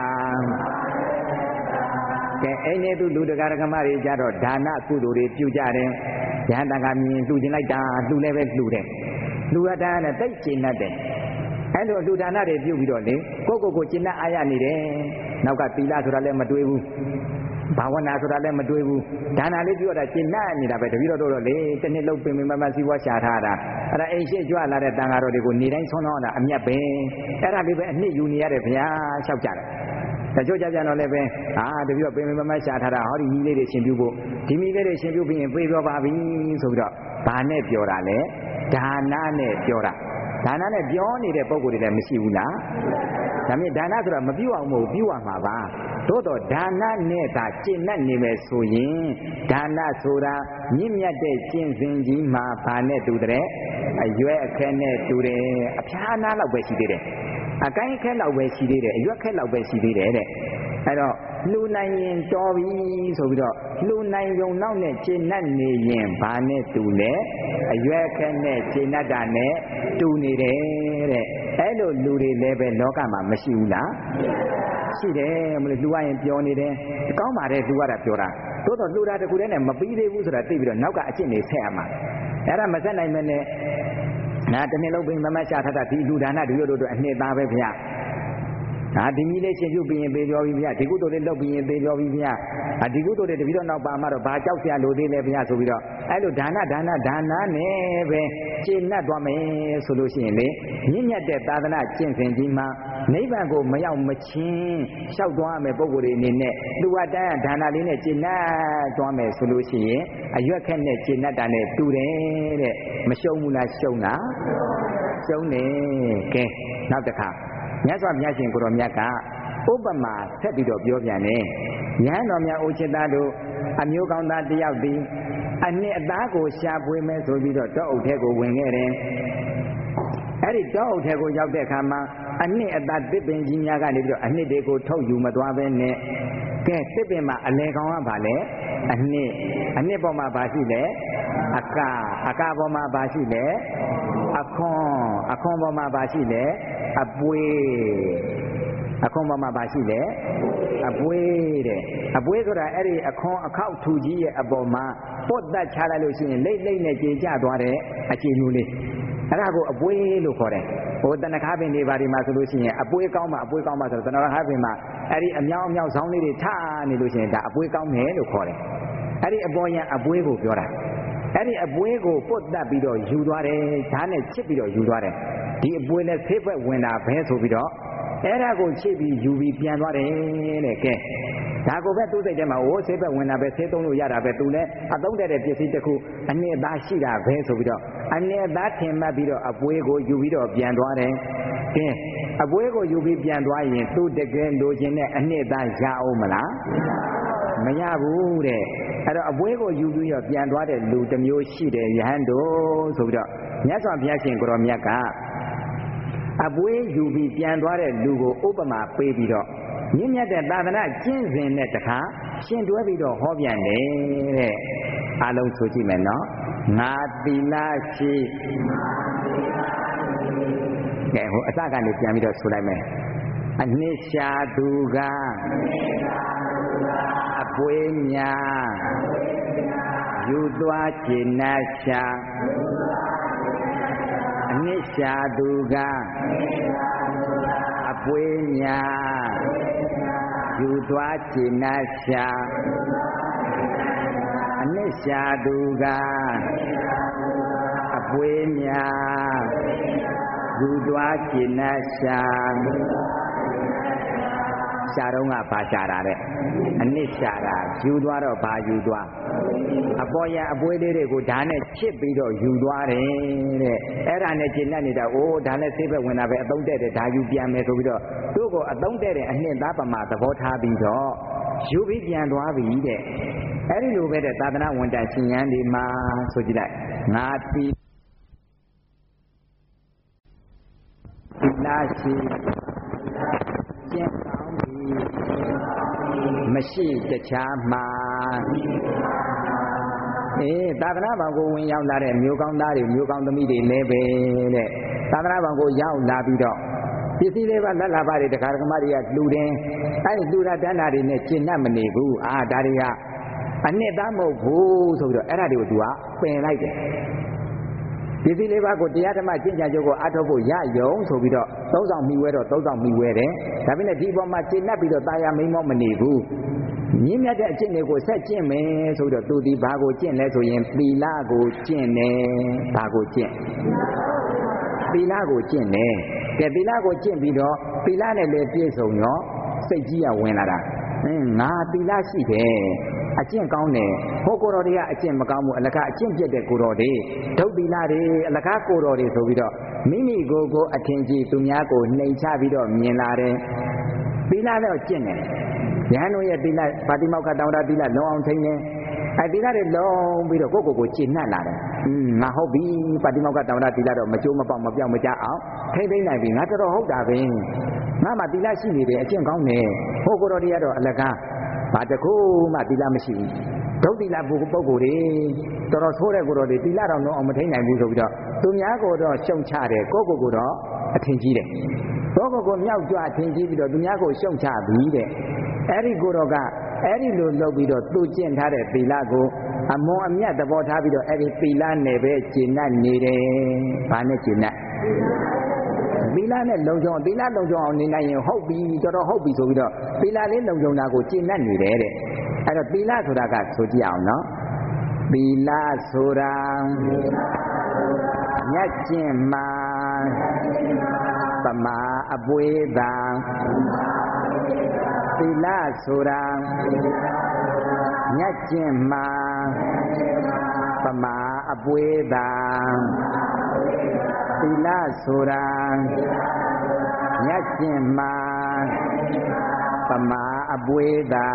ကဲအဲ့ဒီသူလူတရားဓမ္မတွေကြတော့ဒါနကုသိုလ်တွေပြုကြတယ်ယဟန်တန်ခါမြင်လှူခြင်းလိုက်တာလှူလည်းပဲလှူတယ်လှူရတာနဲ့တိတ်ကျဉ်တတ်တယ်အဲ့လိုလှူဒါနတွေပြုပြီးတော့လေကိုကျဉ်တတ်အားရနေတယ်နောက်ကသီလဆိုတာလည်းမတွေးဘူးဘာဝနာဆိုတာလည်းမတွေးဘူးဒါနလေးပြုရတာကျဉ်တတ်နေတာပဲတပည့်တော်တို့လေတစ်နှစ်လုံးပင်ပင်မစီးပွားရှာထားတာအဲ့ဒါအိမ်ရှိကြွလာတဲ့တန်ဃာတော်တွေကိုနေတိုင်းဆွမ်းတော့တာအမြတ်ပဲအဲ့ဒါလေးပဲအနှစ်ယူနေရတယ်ဗျာလျှောက်ကြတယ်တချို့ကြပြန်တော့လည်းပဲတပည့်တော်ပင်ပင်မရှာထားတာဟောဒီမိလေးတွေရှင်ပြုဖို့ဒီမိလေးတွေရှင်ပြုပြီးရင်ပြေပြောပါပြီဆိုပြီးတော့ဘာနဲ့ပြောတာလဲဒါနနဲ့ပြောတာဒါနနဲ့ပြောနေတဲ့ပုံကိုယ်တွေလည်းမရှိဘူးလားဒါမြင်ဒါနဆိုတာမပြုအောင်မဟုတ်ပြုရမှာပါသို့တော့ဒါနနဲ့သာကျင့်납နေမယ်ဆိုရင်ဒါနဆိုတာမြင့်မြတ်တဲ့ကျင့်စဉ်ကြီးမှာဘာနဲ့တူတဲ့အရွယ်အခက်နဲ့တူတယ်အဖျားနာလောက်ပဲရှိသေးတယ်အကိုင်းခက်လောက်ပဲရှိသေးတယ်အရွက်ခက်လောက်ပဲရှိသေးတယ်တဲ့အဲ့တော့လှူနိုင်ရင်တော်ပြီဆိုပြီးတော့လှူနိုင်ုံနောက်နဲ့ကျင့်납နေရင်ဘာနဲ့တူလဲအရွက်ခက်နဲ့ကျင့်납တာနဲ့တူနေတယ်တဲ့အဲ့လိုလူတွေလည်းပဲလောကမှာမရှိဘူးလားရှိတယ်မလို့လှူရရင်ပြောနေတယ်ကောင်းပါတယ်လှူရတာပြောတာသို့တော့လှူတာတခုတည်းနဲ့မပြီးသေးဘူးဆိုတာသိပြီးတော့နောက်ကအကျင့်တွေဆက်ရမှာအဲ့ဒါမဆက်နိုင်မနဲ့တနေ့လုံးပင်မမရှာထတာဒီလူဒါနတို့အနှစ်သားပဲဗျာဒီကြီးလေးရှင်ပြုပြီးရင်ပေးပြောပြီးဗျာဒီကုသိုလ်လေးလုပ်ပြီးရင်ပေးပြောပြီးဗျာဒီကုသိုလ်တွေတပည့်တော်နောက်ပါမှတော့ဘာကြောက်စရာလိုသေးလဲဗျာဆိုပြီးတော့အဲ့လိုဒါနနဲ့ပဲကျင့်납သွားမယ်ဆိုလို့ရှိရင်လေမြင့်မြတ်တဲ့သာသနာကျင့်စဉ်ကြီးမှာနိဗ္ဗာန်ကိုမရောက်မချင်းလျှောက်သွားမယ်ပုဂ္ဂိုလ်တွေအနေနဲ့သူဝတ္တဒါနလေးနဲ့ကျင့်납သွားမယ်ဆိုလို့ရှိရင်အရွက်ခက်နဲ့ကျင့်납တာနဲ့တူတယ်တဲ့မရှုံးဘူးလားရှုံးလားရှုံးတယ်ကဲနောက်တစ်ခါမြတ်စွာဘုရားရှင်ကိုတော်မြတ်ကဥပမာဆက်ပြီးတော့ပြောပြန်တယ်ဉာဏ်တော်မြတ်အိုချစ်သားတို့အမျိုးကောင်းသားတယောက်သည်အနှစ်အသားကိုရှာဖွေမယ်ဆိုပြီးတော့တောအုပ်ထဲကိုဝင်ခဲ့တယ်အဲ့ဒီတောအုပ်ထဲကိုရောက်တဲ့အခါမှာအနှစ်အသားတစ်ပင်ကြီးများကနေပြီးတော့အနှစ်တွေကိုထုတ်ယူမသွားဘဲနဲ့ကဲတစ်ပင်မှာအလဲကောင်ကဘာလဲအနှစ်ပေါ်မှာဘာရှိလဲအကာပေါ်မှာဘာရှိလဲအခွန်ပေါ်မှာဘာရှိလဲအပွေအခွန်ပေါ်မှာဘာရှိလဲအပွေတဲ့အပွေဆိုတာအဲ့ဒီအခွန်အခောက်ထူကြီးရဲ့အပေါ်မှာပုတ်တက်ချလိုက်လို့ရှိရင်လိမ့်နဲ့ကြေကျသွားတဲ့အခြေမျိုးလေးအဲ့ဒါကိုအပွေလို့ခေါ်တယ်ဟိုတဏ္ဍခါပင်တွေဘာတွေမှာဆိုလို့ရှိရင်အပွေကောင်းမှဆိုတော့တဏ္ဍခါပင်မှာအဲ့ဒီအမြောက်ဇောင်းလေးတွေထားနေလို့ရှိရင်ဒါအပွေကောင်းတယ်လို့ခေါ်တယ်အဲ့ဒီအပေါ်ရန်အပွေကိုပြောတာအဲ့ဒီအပွေကိုပုတ်တက်ပြီးတော့ယူသွားတယ်ဓာတ်နဲ့ချစ်ပြီးတော့ယူသွားတယ်ဒီအပွေနဲ့ဆေးဘက်ဝင်တာပဲဆိုပြီးတော့အဲ့ဒါကိုချစ်ပြီးယူပြီးပြန်သွားတယ်တဲ့ကဲဒါကိုပဲသူ့စိတ်ထဲမှာအိုးဆေးဘက်ဝင်တာပဲဆေးသုံးလို့ရတာပဲသူလည်းအသုံးတဲ့ပစ္စည်းတစ်ခုအနှစ်သားရှိတာပဲဆိုပြီးတော့အနှစ်သားထင်မှတ်ပြီးတော့အပွေကိုယူပြီးတော့ပြန်သွားတယ်ကဲအပွေကိုယူပြီးပြန်သွားရင်သူတကယ်လိုချင်တဲ့အနှစ်သားရအောင်မလားမမရဘူးတဲ့အဲ့တော့အပွဲကိုယူပြီးတော့ပြန်သွားတဲ့လူတစ်မျိုးရှိတယ်ယဟန်တို့ဆိုပြီးတော့မြတ်စွာဘုရားရှင်ကိုရောမြတ်ကအပွဲယူပြီးပြန်သွားတဲ့လူကိုဥပမာပေးပြီးတော့မြင့်မြတ်တဲ့သာသနာကျင့်စဉ်နဲ့တခါရှင်တွဲပြီးတော့ဟောပြန်တယ်တဲ့အလုံးဆိုကြည့်မယ်နော်ငါသီလရှိကဲဟိုအစကနေပြန်ပြီးတော့ဆိုလိုက်မယ်အနှစ်ရှာသူကအပွဲများယူသွားခြင်းနဲ့ရှာအနှစ်ရှာသူကအပွဲများယူသွားခြင်းနဲ့ရှာအနှစ်ရှာသူကအပွဲများယူသွားခြင်းနဲ့ရှာရှာတော့ကဘာရှာတာတဲ့အနစ်ရှာတာယူသွားတော့ဘာယူသွားအပေါ်ရအပွေးလေးတွေကိုဓာတ်နဲ့ချစ်ပြီးတော့ယူသွားတယ်တဲ့အဲ့ဒါနဲ့ကျင့်တတ်နေတာအိုးဒါနဲ့စိတ်ပဲဝင်တာပဲအသုံးတဲ့ဓာတ်ယူပြန်မယ်ဆိုပြီးတော့သူ့ကိုအသုံးတဲ့အနှစ်သားပမာသဘောထားပြီးတော့ယူပြီးပြန်သွားပြီတဲ့အဲ့ဒီလိုပဲတဲ့သာသနာဝန်တန်ရှင်ရန်ဒီမှာဆိုကြည့်လိုက်ငါတိလာရှိကျင့်ကောင်းပြီမရှိတခြားမှာသာသနာ့ဘောင်ကိုဝင်ရောက်လာတဲ့မျိုးကောင်းသားတွေမျိုးကောင်းသမီးတွေလည်းပဲတဲ့သာသနာ့ဘောင်ကိုရောက်လာပြီးတော့ပစ္စည်းလေးပါလက်လာပါတွေတခါတခါမတွေကလှူတယ်အဲဒီလှူတာတန်းတာတွေနဲ့ကျင့်တတ်မနေဘူးဒါတွေကအနှစ်သားမဟုတ်ဘူးဆိုပြီးတော့အဲ့ဒါတွေကိုသူကပယ်လိုက်တယ်ပစ္စည်းလေးပါးကိုတရားဓမ္မကျင့်ကြံကြဖို့အထောက်ဖို့ရယုံဆိုပြီးတော့သုံးဆောင်မိဝဲတော့သုံးဆောင်မိဝဲတယ်ဒါပေမဲ့ဒီပေါ်မှာကျင့်တတ်ပြီးတော့တာယာမိန်မောမနေဘူးမြင့်မြတ်တဲ့အကျင့်တွေကိုဆက်ကျင့်မယ်ဆိုတော့သူဒီဘာကိုကျင့်လဲဆိုရင်သီလကိုကျင့်တယ်ဘာကိုကျင့်သီလကိုကျင့်တယ်ကဲသီလကိုကျင့်ပြီးတော့သီလနဲ့လည်းပြည့်စုံရောစိတ်ကြီးရဝင်လာတာငါသီလရှိတယ်အကျင့်ကောင်းတယ်ဟိုကိုတော်တွေကအကျင့်မကောင်းဘူးအလကားအကျင့်ပြတ်တဲ့ကိုတော်တွေဒုတ်သီလတွေအလကားကိုတော်တွေဆိုပြီးတော့မိမိကိုအထင်ကြီးသူများကိုနှိမ်ချပြီးတော့မြင်လာတယ်သီလတော့ကျင့်တယ်ယဟန်တို့ရဲ့သီလပါတိမောက္ခတောင်တာသီလလုံအောင်ထိန်းတယ်သီလတွေလုံပြီးတော့ကိုကျင့်နှံ့လာတယ်ငါဟုတ်ပြီပါတိမောက္ခတောင်တာသီလတော့မကျိုးမပေါက်မပြောက်မကြအောင်ထိမ့်သိမ့်နိုင်ပြီငါတော်တော်ဟုတ်တာပဲငါမှသီလရှိနေတယ်အကျင့်ကောင်းတယ်ဟိုကိုတော်တွေကတော့အလကားဘာတခုမှသီလမရှိဘူးဒုသီလပုဂ္ဂိုလ်တွေတော်တော်ဆိုးတဲ့ကိုတော်တွေသီလတော့လုံးအောင်မထိန်နိုင်ဘူးဆိုပြီးတော့သူများကိုတော့ရှုံချတယ်ကိုတော့အထင်ကြီးတယ်ကိုမြောက်ကြွအထင်ကြီးပြီးတော့သူများကိုရှုံချပြီးတဲ့အဲ့ဒီကိုတော်ကအဲ့ဒီလိုလုပ်ပြီးတော့သူကျင့်ထားတဲ့သီလကိုအမွန်အမြတ်သဘောထားပြီးတော့အဲ့ဒီသီလနဲ့ပဲကျင့်နေတယ်ဘာနဲ့ကျင့်နေသီလနဲ့လုံခြုံသီလလုံခြုံအောင်နေနိုင်ရင်ဟုတ်ပြီတော်တော်ဟုတ်ပြီဆိုပြီးတော့သီလလေးလုံခြုံတာကိုကျင့်နေတယ်တဲ့အဲ့တော့သီလဆိုတာကဆိုကြည့်အောင်နော်သီလဆိုတာညတ်ကျင့်မှာပမာအပွေးသာသီလဆိုတာညတ်ကျင့်မှာပမာအပွေးသာသီလဆိုတာညတ်ကျင့်မှာပမာအပွေးသာ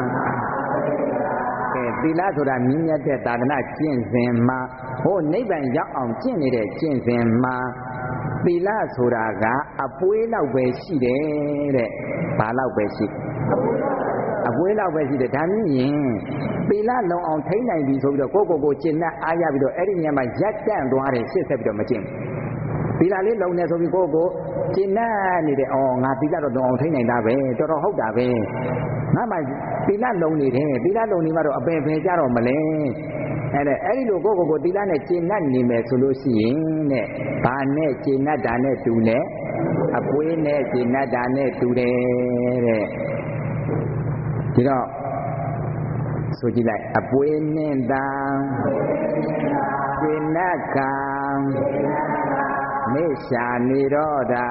သီလဆိုတာမြင့်မြတ်တဲ့သာသနာကျင့်စဉ်မှာဟိုနိဗ္ဗာန်ရောက်အောင်ကျင့်နေတဲ့ကျင့်စဉ်မှာသီလဆိုတာကအပွေးလောက်ပဲရှိတယ်တဲ့ဘာလောက်ပဲရှိအပွေးလောက်ပဲရှိတယ်ဒါမြင်ရင်သီလလုံအောင်ထိန်းနိုင်ပြီဆိုပြီးတော့ကိုကျင့်တတ်အားရပြီးတော့အဲ့ဒီနေရာမှာရက်တန့်သွားတယ်ရှေ့ဆက်ပြီးတော့မကျင့်သီလလေးလုံနေဆိုပြီးကိုကျင့်တတ်နေတယ်ငါသီလတော့လုံအောင်ထိန်းနိုင်တာပဲတော်တော်ဟုတ်တာပဲငါမှသီလလုံနေတယ်သီလလုံနေမှတော့အပယ်ပဲကြတော့မလဲအဲ့ဒီလိုကိုသီလနဲ့ကျင့်တတ်နေမယ်ဆိုလို့ရှိရင်တဲ့ဘာနဲ့ကျင့်တတ်တာနဲ့တူလဲအပွေးနဲ့ကျင့်တတ်တာနဲ့တူတယ်တဲ့ဒီတော့ဆိုကြည့်လိုက်အပွေးနဲ့တာကျင့်တတ်ကံမေရှာနေတော့တာ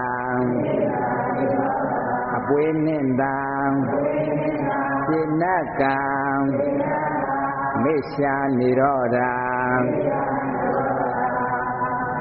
အပွေးနဲ့တာကျင့်တတ်ကံမေရှာနေတော့တာ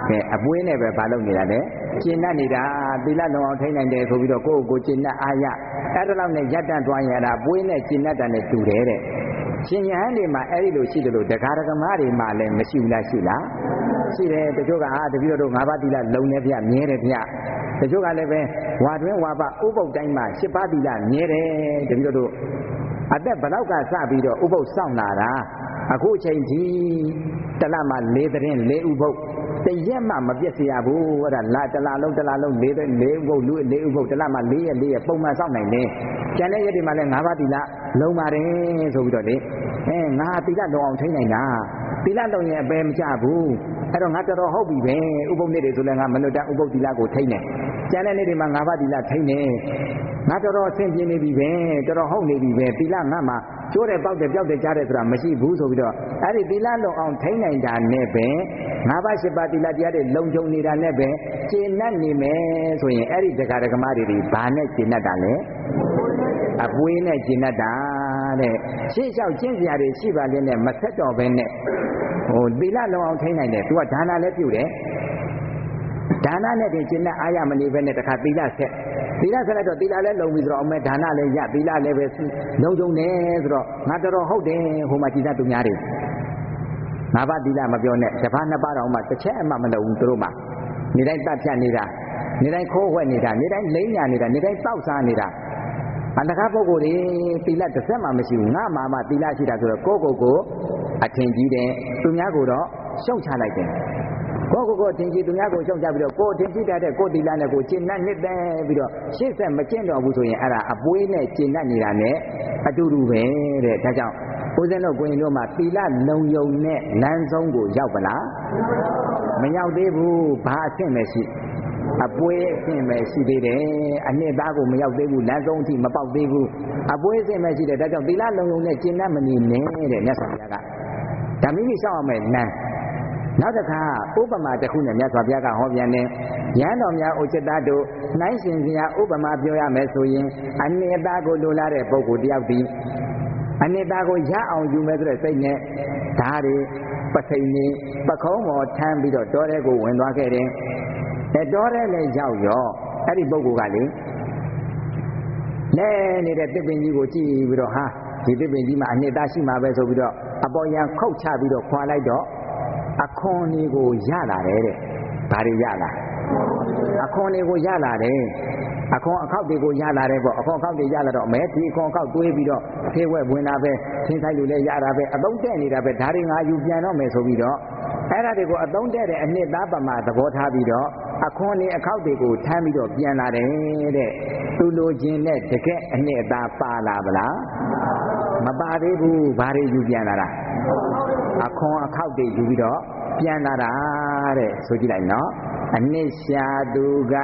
ကဲအပွေးနဲ့ပဲဘာလုပ်နေတာလဲကျင့်တတ်နေတာသီလလုံအောင်ထိန်းနိုင်တယ်ဆိုပြီးတော့ကိုယ့်ကိုယ်ကျင့်တတ်အားရအဲ့ဒါလောက်နဲ့ရပ်တန့်သွားရင်အဲ့ဒါအပွေးနဲ့ကျင့်တတ်တာနဲ့တူတယ်တဲ့ရှင်ညာဟန်တွေမှာအဲ့ဒီလိုရှိတယ်လို့ဒကာဒကမတွေမှာလည်းမရှိဘူးလားရှိလားရှိတယ်တချို့ကတပည့်တော်တို့၅ပါးသီလလုံနေဗျမြဲတယ်ဗျတချို့ကလည်းပဲဝါတွင်ဝါပဥပုပ်တိုင်းမှာ၈ပါးသီလမြဲတယ်တပည့်တော်တို့အသက်ဘလောက်ကစပြီးတော့ဥပုပ်စောင့်လာတာအခုအချိန်ကြီးတလမှာ၄သတင်း၄ဥပုပ်တရက်မှမပြည့်စရဘူးအဲ့ဒါတလလုံး၄ဥပုပ်လူ၄ဥပုပ်တလမှာ၄ရက်ပုံမှန်စောင့်နိုင်တယ်ကျန်တဲ့ရက်တွေမှာလည်း၅ပါးသီလလုံပါတယ်ဆိုပြီးတော့လေငါသီလလုံအောင်ထိန်းနိုင်တာသီလလုံရင်အပယ်မကျဘူးအဲ့တော့ငါတော်တော်ဟုတ်ပြီပဲဥပုပ်နေ့တွေဆိုလည်းငါမလွတ်တမ်းဥပုပ်သီလကိုထိန်းတယ်ကျန်တဲ့နေ့တွေမှာ၅ပါးသီလထိန်းတယ်ငါတော်တော်ဆင်ပြေနေပြီပဲတော်တော်ဟုတ်နေပြီပဲသီလငါမှာကျိုးတယ်ပေါက်တယ်ပြောက်တယ်ကြားတယ်ဆိုတာမရှိဘူးဆိုပြီးတော့အဲ့ဒီသီလလုံအောင်ထိန်းနိုင်တာနဲ့ပဲ၅ပါး၈ပါးသီလတရားတွေလုံခြုံနေတာနဲ့ပဲကျင့်တတ်နေမယ်ဆိုရင်အဲ့ဒီဒကာဒကမတွေဘာနဲ့ကျင့်တတ်တာလဲအပွေးနဲ့ကျင့်တတ်တာတဲ့ရှေ့လျှောက်ကျင့်စရာတွေရှိပါလေနဲ့မဆက်တော်ပဲနဲ့သီလလုံအောင်ထိန်းနိုင်တယ်သူကဒါနလည်းပြုတယ်ဒါနနဲ့တင်ကျင့်တတ်အားရမနေပဲနဲ့တခါသီလဆက်လိုက်တော့သီလလည်းလုံပြီဆိုတော့အမေဒါနလည်းရသီလလည်းပဲလုံခြုံတယ်ဆိုတော့ငါတော်တော်ဟုတ်တယ်ဟိုမှာကြည်တတ်သူများတွေ၅ပါးသီလမပြောနဲ့တစ်ပါးနှစ်ပါးတော့မှတစ်ချက်အမှမလုံဘူးသူတို့မှနေတိုင်းတတ်ဖြတ်နေတာနေတိုင်းခိုးဝှက်နေတာနေတိုင်းလိမ့်ညာနေတာနေတိုင်းတောက်စားနေတာအလကားပုဂ္ဂိုလ်တွေသီလတစ်ဆက်မှမရှိဘူးငါမှသီလရှိတာဆိုတော့ကိုယ့်အထင်ကြီးတယ်သူများကိုတော့ရှုံချလိုက်တယ်ကိုယ့်အထင်ကြီးသူများကိုရှုံချပြီးတော့ကိုယ်အထင်ကြီးတဲ့ကိုယ်သီလနဲ့ကိုကျင့်တတ်နှစ်သက်ပြီးတော့ရှေ့ဆက်မကျင့်တော်ဘူးဆိုရင်အဲ့ဒါအပွေးနဲ့ကျင့်တတ်နေတာနဲ့အတူတူပဲတဲ့ဒါကြောင့်ဦးဇင်းတို့ကိုရင်တို့မှာသီလလုံယုံနဲ့လမ်းဆုံးကိုရောက်ပါလားမရောက်သေးဘူးဘာအဆင့်ပဲရှိအပွေးအဆင့်ပဲရှိသေးတယ်အနှစ်သားကိုမရောက်သေးဘူးလမ်းဆုံးအထိမပေါက်သေးဘူးအပွေးအဆင့်ပဲရှိတယ်ဒါကြောင့်သီလလုံယုံနဲ့ကျင့်တတ်မနေနဲ့တဲ့မြတ်စွာဘုရားကဒါမိမိရှောက်အောင်မဲ့လမ်းနောက်တစ်ခါဥပမာတစ်ခုနဲ့မြတ်စွာဘုရားကဟောပြန်တယ်ရဟန်းတော်များဥจิตတတို့နှိုင်းရှင်စရာဥပမာပြောရမယ်ဆိုရင်အနှစ်သားကိုလိုလားတဲ့ပုဂ္ဂိုလ်တယောက်ဒီအနှစ်သားကိုရအောင်ယူမယ်ဆိုတဲ့စိတ်နဲ့ဓာတ်တွေပစိန်တွေပခုံးပေါ်ထမ်းပြီးတော့တောထဲကိုဝင်သွားခဲ့တယ်တောထဲလည်းရောက်ရောအဲ့ဒီပုဂ္ဂိုလ်ကလေလဲနေတဲ့တစ်ပင်ကြီးကိုကြည့်ပြီးတော့ဟာဒီတစ်ပင်ကြီးမှာအနှစ်သားရှိမှာပဲဆိုပြီးတော့အပေါ်ရန်ခုတ်ချပြီးတော့ခွာလိုက်တော့အခွန်တွေကိုရလာတယ်တဲ့ဘာတွေရလာအခွန်တွေကိုရလာတယ်အခွန်အခောက်တွေကိုရလာတယ်ပေါ့အခွန်အခောက်တွေရလာတော့မဲဒီအခွန်အခောက်တွေးပြီးတော့ဖေးဝဲဝင်တာပဲသင်ဆိုင်လူလည်းရတာပဲအသုံးတဲ့နေတာပဲဒါတွေငါယူပြန်တော့မယ်ဆိုပြီးတော့အဲ့ဒါတွေကိုအသုံးတဲ့တဲ့အနှစ်သားပမာသဘောထားပြီးတော့အခွန်တွေအခောက်တွေကိုထမ်းပြီးတော့ပြန်လာတယ်တဲ့သူလိုချင်တဲ့တကယ်အနှစ်သားပါလာဗလားမပါသေးဘူးဘာတွေယူပြန်လာတာအခွန်အခောက်တွေယူပြီးတော့ပြန်လာတာတဲ့ဆိုကြည့်လိုက်နော်အနှစ်ရှာသူ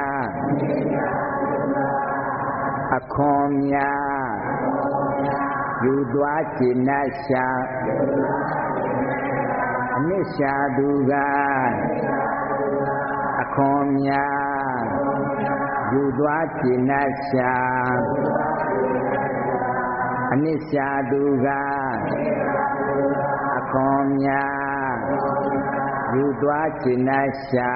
ကအခွန်များယူသွားကျင်နာရှာအနှစ်ရှာသူကအခွန်များယူသွားကျင်နာရှာအနှစ်ရှာသူကအခွန်များယူသွားကျင်နာရှာ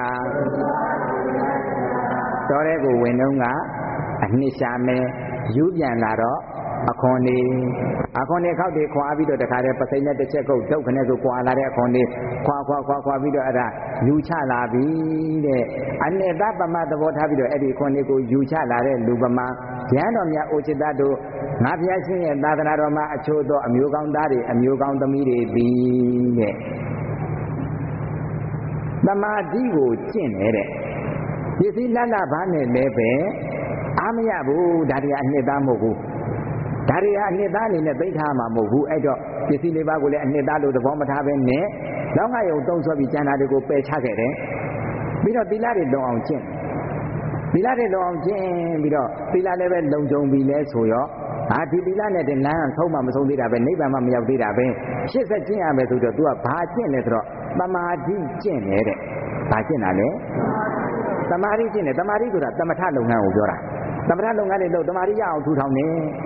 တော်တဲ့ကိုဝင်တော့ကအနှစ်ရှာမယ်ယူပြန်လာတော့အခွန်နေခောက်တွေခွာပြီးတော့တခါတည်းပစိမ့်နဲ့တစ်ချက်ကုတ်ဒုက္ခနဲ့ဆိုခွာလာတဲ့အခွန်တွေခွာပြီးတော့အဲ့ဒါယူချလာပြီတဲ့အနှစ်သားပမသဘောထားပြီးတော့အဲ့ဒီအခွန်တွေကိုယူချလာတဲ့လူပမာရဟန်းတော်များအိုจิตတို့ငါဘုရားရှင်ရဲ့သာသနာတော်မှာအချို့သောအမျိုးကောင်းသားတွေအမျိုးကောင်းသမီးတွေပြီးတဲ့သမာဓိကိုကျင့်နေတဲ့ပစ္စည်းလတ်ဘာနဲ့လည်းပဲအားမရဘူးဒါတွေကအနှစ်သားမဟုတ်ဘူးဒါတွေကအနှစ်သားအနေနဲ့သိထားမှာမဟုတ်ဘူးအဲ့တော့ပစ္စည်းလေးပါးကိုလည်းအနှစ်သားလို့သဘောမထားဘဲနဲ့လောကယုံသုံးဆွဲပြီးကျန်တာတွေကိုပယ်ချခဲ့တယ်ပြီးတော့သီလတွေလုံအောင်ကျင့်ပြီးတော့သီလလည်းပဲလုံခြုံပြီလဲဆိုရောဒီသီလနဲ့တင်လမ်းဆုံးမှမဆုံးသေးတာပဲနိဗ္ဗာန်မှမရောက်သေးတာပဲရှစ်ဆက်ကျင့်ရမယ်ဆိုတော့ तू ကဘာကျင့်လဲဆိုတော့သမာဓိကျင့်တယ်တဲ့ဘာကျင့်တာလဲသမာဓိကျင့်တယ်သမာဓိဆိုတာသမထလုပ်ငန်းကိုပြောတာသမထလုပ်ငန်းတွေလုပ်သမာဓိရအောင်ထူထောင်နေ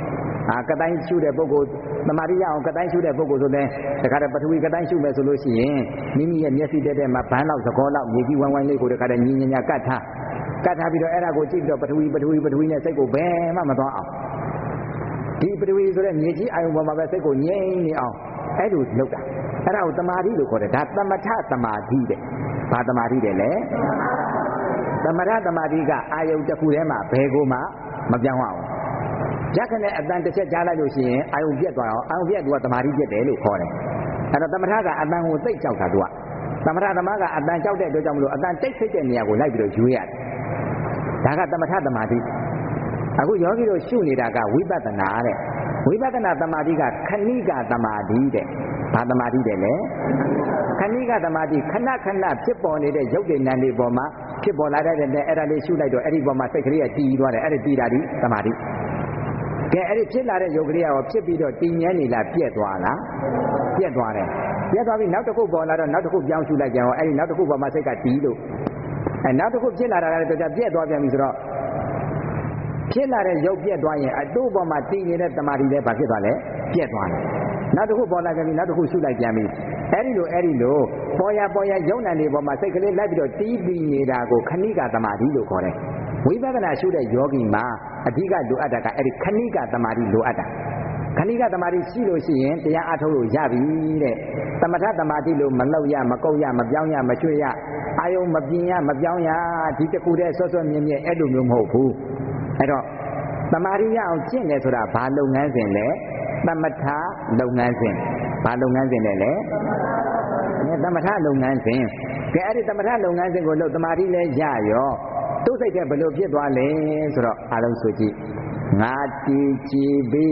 ကတိုင်းရှုတဲ့ပုဂ္ဂိုလ်သမာဓိရအောင်ကတိုင်းရှုတဲ့ပုဂ္ဂိုလ်ဆိုတဲ့တခါတည်းပထဝီကတိုင်းရှုမယ်ဆိုလို့ရှိရင်မိမိရဲ့မျက်စိတက်မှာဘန်းလောက်သကောလောက်မြေကြီးဝိုင်းဝိုင်းလေးကိုတခါတည်းညီညီညာကတ်ထားပြီးတော့အဲ့ဒါကိုကြည့်ပြီးတော့ပထဝီနဲ့စိတ်ကိုဘယ်မှမသွားအောင်ဒီပထဝီဆိုတဲ့မြေကြီးအာယုံပေါ်မှာပဲစိတ်ကိုငြိမ်နေအောင်အဲ့လိုလုပ်တာအဲ့ဒါကိုသမာဓိလို့ခေါ်တယ်ဒါသမထသမာဓိတဲ့ဘာသမာဓိတဲ့လဲသမထသမာဓိကအာယုံတစ်ခုထဲမှာဘယ်ကိုမှမပြောင်းအောင်ရခနဲ့အတန်တစ်ချက်ကြားလိုက်လို့ရှိရင်အာယုံပြတ်သွားအောင်အာယုံပြတ်သူကသမာဓိပြတ်တယ်လို့ခေါ်တယ်အဲ့တော့သမထကအတန်ကိုသိကြောက်တာသူကသမထသမားကအတန်ကြောက်တဲ့အတွက်ကြောင့်မလို့အတန်တိတ်ဆိတ်တဲ့နေရာကိုလိုက်ပြီးတော့ယူရတယ်ဒါကသမထသမာဓိအခုယောဂီတို့ရှုနေတာကဝိပဿနာတဲ့ဝိပဿနာသမာဓိကခဏိကသမာဓိတဲ့ဘာသမာဓိတဲ့လဲခဏိကသမာဓိခဏခဏဖြစ်ပေါ်နေတဲ့ရုပ်တွေနာမ်တွေပေါ်မှာဖြစ်ပေါ်လာတဲ့အဲ့ဒါလေးရှုလိုက်တော့အဲ့ဒီပေါ်မှာစိတ်ကလေးကတည်သွားတယ်အဲ့ဒီတည်တာဒီသမာဓိကဲအဲ့ဒီဖြစ်လာတဲ့ရုပ်ကလေးကဖြစ်ပြီးတော့တည်မြဲနေလားပြက်သွားလားပြက်သွားတယ်ပြက်သွားပြီးနောက်တစ်ခုပေါ်လာတော့နောက်တစ်ခုပြောင်းရှုလိုက်ကြအောင်အဲ့ဒီနောက်တစ်ခုပေါ်မှာစိတ်ကတည်လို့နောက်တစ်ခုဖြစ်လာတာလည်းတော့ပြက်သွားပြန်ပြီဆိုတော့ဖြစ်လာတဲ့ရုပ်ပြက်သွားရင်အတူပေါ်မှာတည်နေတဲ့တမာတိလည်းဘာဖြစ်သွားလဲပြက်သွားတယ်နောက်တစ်ခုပေါ်လာကြပြီနောက်တစ်ခုရှုလိုက်ပြန်ပြီအဲ့ဒီလိုပေါ်ရရုပ်နာမ်တွေပေါ်မှာစိတ်ကလေးလိုက်ပြီးတော့တီးပြီးနေတာကိုခဏိကသမာဓိလို့ခေါ်တယ်ဝိပဿနာရှုတဲ့ယောဂီမှာအဓိကလိုအပ်တာကအဲ့ဒီခဏိကသမာဓိလိုအပ်တာခဏိကသမာဓိရှိလို့ရှိရင်တရားအထုတ်လို့ရပြီတဲ့သမထသမာဓိလို့မလောက်ရမကုတ်ရမပြောင်းရမရွှေ့ရအာယုံမပြင်းရမပြောင်းရဒီတခုတည်းစောမြဲအဲ့လိုမျိုးမဟုတ်ဘူးအဲ့တော့သမာဓိရအောင်ကျင့်တယ်ဆိုတာဘာလုပ်ငန်းစဉ်လဲသမထလုပ်ငန်းစဉ်ဘာလုပ်ငန်းစဉ်လဲသမထလုပ်ငန်းစဉ်ကဲအဲ့ဒီသမထလုပ်ငန်းစဉ်ကိုလုပ်သမာဓိလဲရရောသူ့စိတ်ထဲဘယ်လိုဖြစ်သွားလဲဆိုတော့အားလုံးဆိုကြည့်ငါတည်ကြည်ပြီ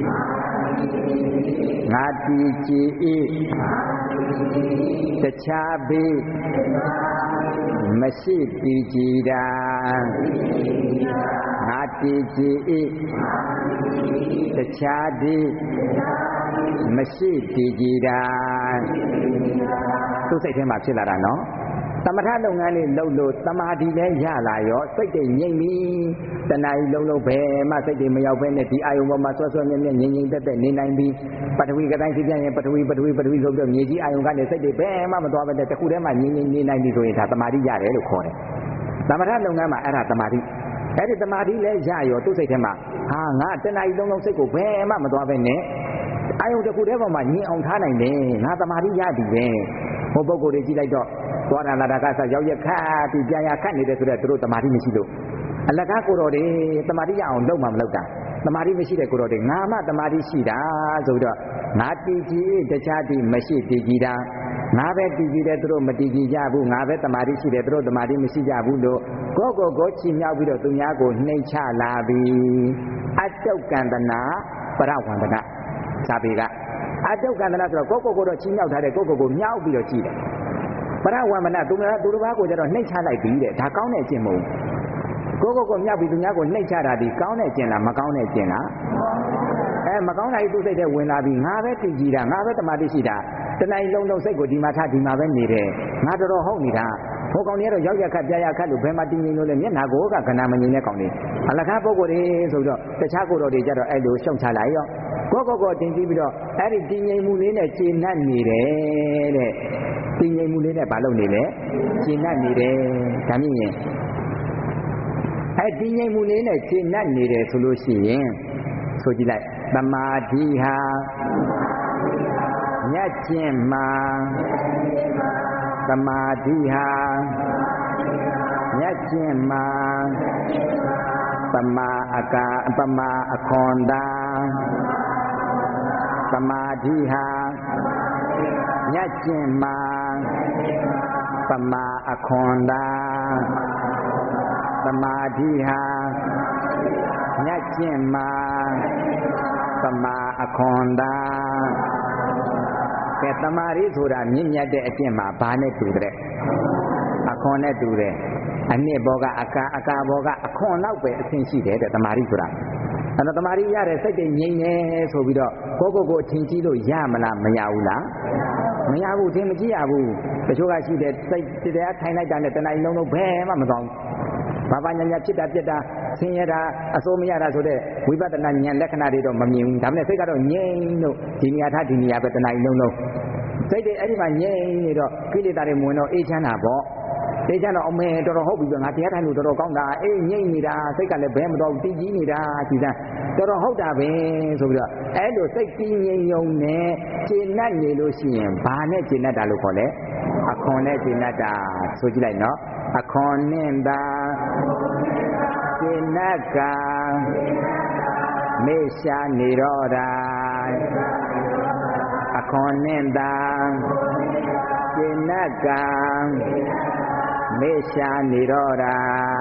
ငါတည်ကြည်ဤတခြားပြီမရှိတည်ကြည်တာငါတည်ကြည်ဤတခြားသည်မရှိတည်ကြည်တာသူ့စိတ်ထဲမှာဖြစ်လာတာနော်သမထလုပ်ငန်းလေးလုပ်လို့သမာဓိလည်းရလာရောစိတ်တွေငြိမ်ပြီတဏှာကြီးလုံးဘယ်မှစိတ်တွေမရောက်ဘဲနဲ့ဒီအာယုံပေါ်မှာဆွမြဲငြိမ်သက်နေနိုင်ပြီပထဝီကတိုင်းဖြစ်ပြန်ရင်ပထဝီဆိုပြီးမြေကြီးအာယုံကနေစိတ်တွေဘယ်မှမသွားဘဲနဲ့တစ်ခုတည်းမှငြိမ်နေနိုင်ပြီဆိုရင်ဒါသမာဓိရတယ်လို့ခေါ်တယ်သမထလုပ်ငန်းမှာအဲ့ဒါသမာဓိအဲ့ဒီသမာဓိလည်းရရောသူ့စိတ်ထဲမှာငါတဏှာကြီးလုံးစိတ်ကိုဘယ်မှမသွားဘဲနဲ့အာယုံတစ်ခုတည်းပေါ်မှာငြိမ်အောင်ထားနိုင်တယ်ငါသမာဓိရပြီပဲဟိုပုဂ္ဂိုလ်တွေကြည့်လိုက်တော့သွားတာလာတာကစရောက်ရခတ်ပြီးပြန်ရခတ်နေတဲ့ဆိုတော့သူတို့သမာဓိမရှိလို့အလကားကိုတော်တွေသမာဓိရအောင်လုပ်မှမလုပ်တာသမာဓိမရှိတဲ့ကိုတော်တွေငါမှသမာဓိရှိတာဆိုတော့ငါတည်ကြည်တခြားတည်မရှိတည်ကြည်တာငါပဲတည်ကြည်တယ်သူတို့မတည်ကြည်ကြဘူးငါပဲသမာဓိရှိတယ်သူတို့သမာဓိမရှိကြဘူးလို့ကိုချီမြောက်ပြီးတော့သူများကိုနှိမ့်ချလာပြီးအတုတ်ကန္တနာပရဝန္တကစာပေကအတုတ်ကန္တနာဆိုတော့ကိုတော့ချီမြောက်ထားတဲ့ကိုမြောက်ပြီးတော့ကြည့်တယ်ပရဝမဏသူတစ်ပါးကိုကျတော့နှိမ့်ချလိုက်ပြီတဲ့ဒါကောင်းတဲ့အကျင့်မဟုတ်ဘူးကိုမြောက်ပြီးသူများကိုနှိမ့်ချတာဒီကောင်းတဲ့အကျင့်လားမကောင်းတဲ့အကျင့်လားမကောင်းတာကြီးသူ့စိတ်ထဲဝင်လာပြီးငါပဲတည်ကြည်တာငါပဲတမာတိရှိတာတဏှာကြီးလုံးစိတ်ကိုဒီမှာထားဒီမှာပဲနေတယ်ငါတော်ဟုတ်နေတာဟိုကောင်တွေကတော့ရောက်ရခတ်ပြရခတ်လို့ဘယ်မှာတည်ငြိမ်လို့လဲမျက်နှာကိုကကနာမငြိမ်တဲ့ကောင်တွေအလကားပုဂ္ဂိုလ်တွေဆိုတော့တခြားကိုတော်တွေကြတော့အဲ့လိုရှုံချလိုက်ရောကိုတင်ကြည့်ပြီးတော့အဲ့ဒီတည်ငြိမ်မှုလေးနဲ့ကျေနပ်နေတယ်တဲ့တည်ငြိမ်မှုလေးနဲ့ဘာလုပ်နေလဲကျေနပ်နေတယ်ဒါမြင်ရင်အဲ့တည်ငြိမ်မှုလေးနဲ့ကျေနပ်နေတယ်ဆိုလို့ရှိရင်ဆိုကြည့်လိုက်သမာဓိဟာညက်ကျင့်မှာသမာဓိဟာညက်ကျင့်မှာပမာအခွန်သာသမာဓိဟာညက်ကျင့်မှာပမာအခွန်သာသမာဓိဟာညက်ကျင့်မှာပမာအခွန်သာကဲသမာဓိဆိုတာမြင့်မြတ်တဲ့အကျင့်မှာဘာနဲ့တူတဲ့အခွန်နဲ့တူတယ်အနှစ်ဘောကအကာဘောကအခွန်လောက်ပဲအဆင့်ရှိတယ်တဲ့သမာဓိဆိုတာအဲ့တော့သမာဓိရတဲ့စိတ်တွေငြိမ်နေဆိုပြီးတော့ကိုထင်ကြည့်လို့ရမလားမရဘူးလားမရဘူးထင်မကြည့်ရဘူးတချို့ကရှိတယ်စိတ်တရားထိုင်လိုက်တာနဲ့တဏှာလုံးဘယ်မှမကောင်းဘာညာဖြစ်တာပြက်တာဆင်းရဲတာအစိုးမရတာဆိုတဲ့ဝိပဿနာဉာဏ်လက္ခဏာတွေတော့မမြင်ဘူးဒါပေမဲ့စိတ်ကတော့ငြိမ်လို့ဒီနေရာထားဒီနေရာပဲတဏှာကြီးလုံးလုံးစိတ်တွေအဲ့ဒီမှာငြိမ်နေတော့ကိလေသာတွေမဝင်တော့အေးချမ်းတာပေါ့အေးချမ်းတော့အမေတော်တော်ဟုတ်ပြီငါတရားထိုင်လို့တော်တော်ကောင်းတာအေးငြိမ်နေတာစိတ်ကလည်းဘဲမတော်ဘူးတည်ကြီးနေတာကြည်စမ်းတော်တော်ဟုတ်တာပဲဆိုပြီးတော့အဲ့လိုစိတ်တည်ငြိမ်ယုံနဲ့ကျေနပ်နေလို့ရှိရင်ဘာနဲ့ကျေနပ်တာလို့ခေါ်လဲအခွန်နဲ့ကျေနပ်တာဆိုကြည့်လိုက်နော်အခွန်နဲ့သာကျေနပ်ကမေရှာနေတော့တာအခွန်နဲ့သာကျေနပ်ကမေရှာနေတော့တာ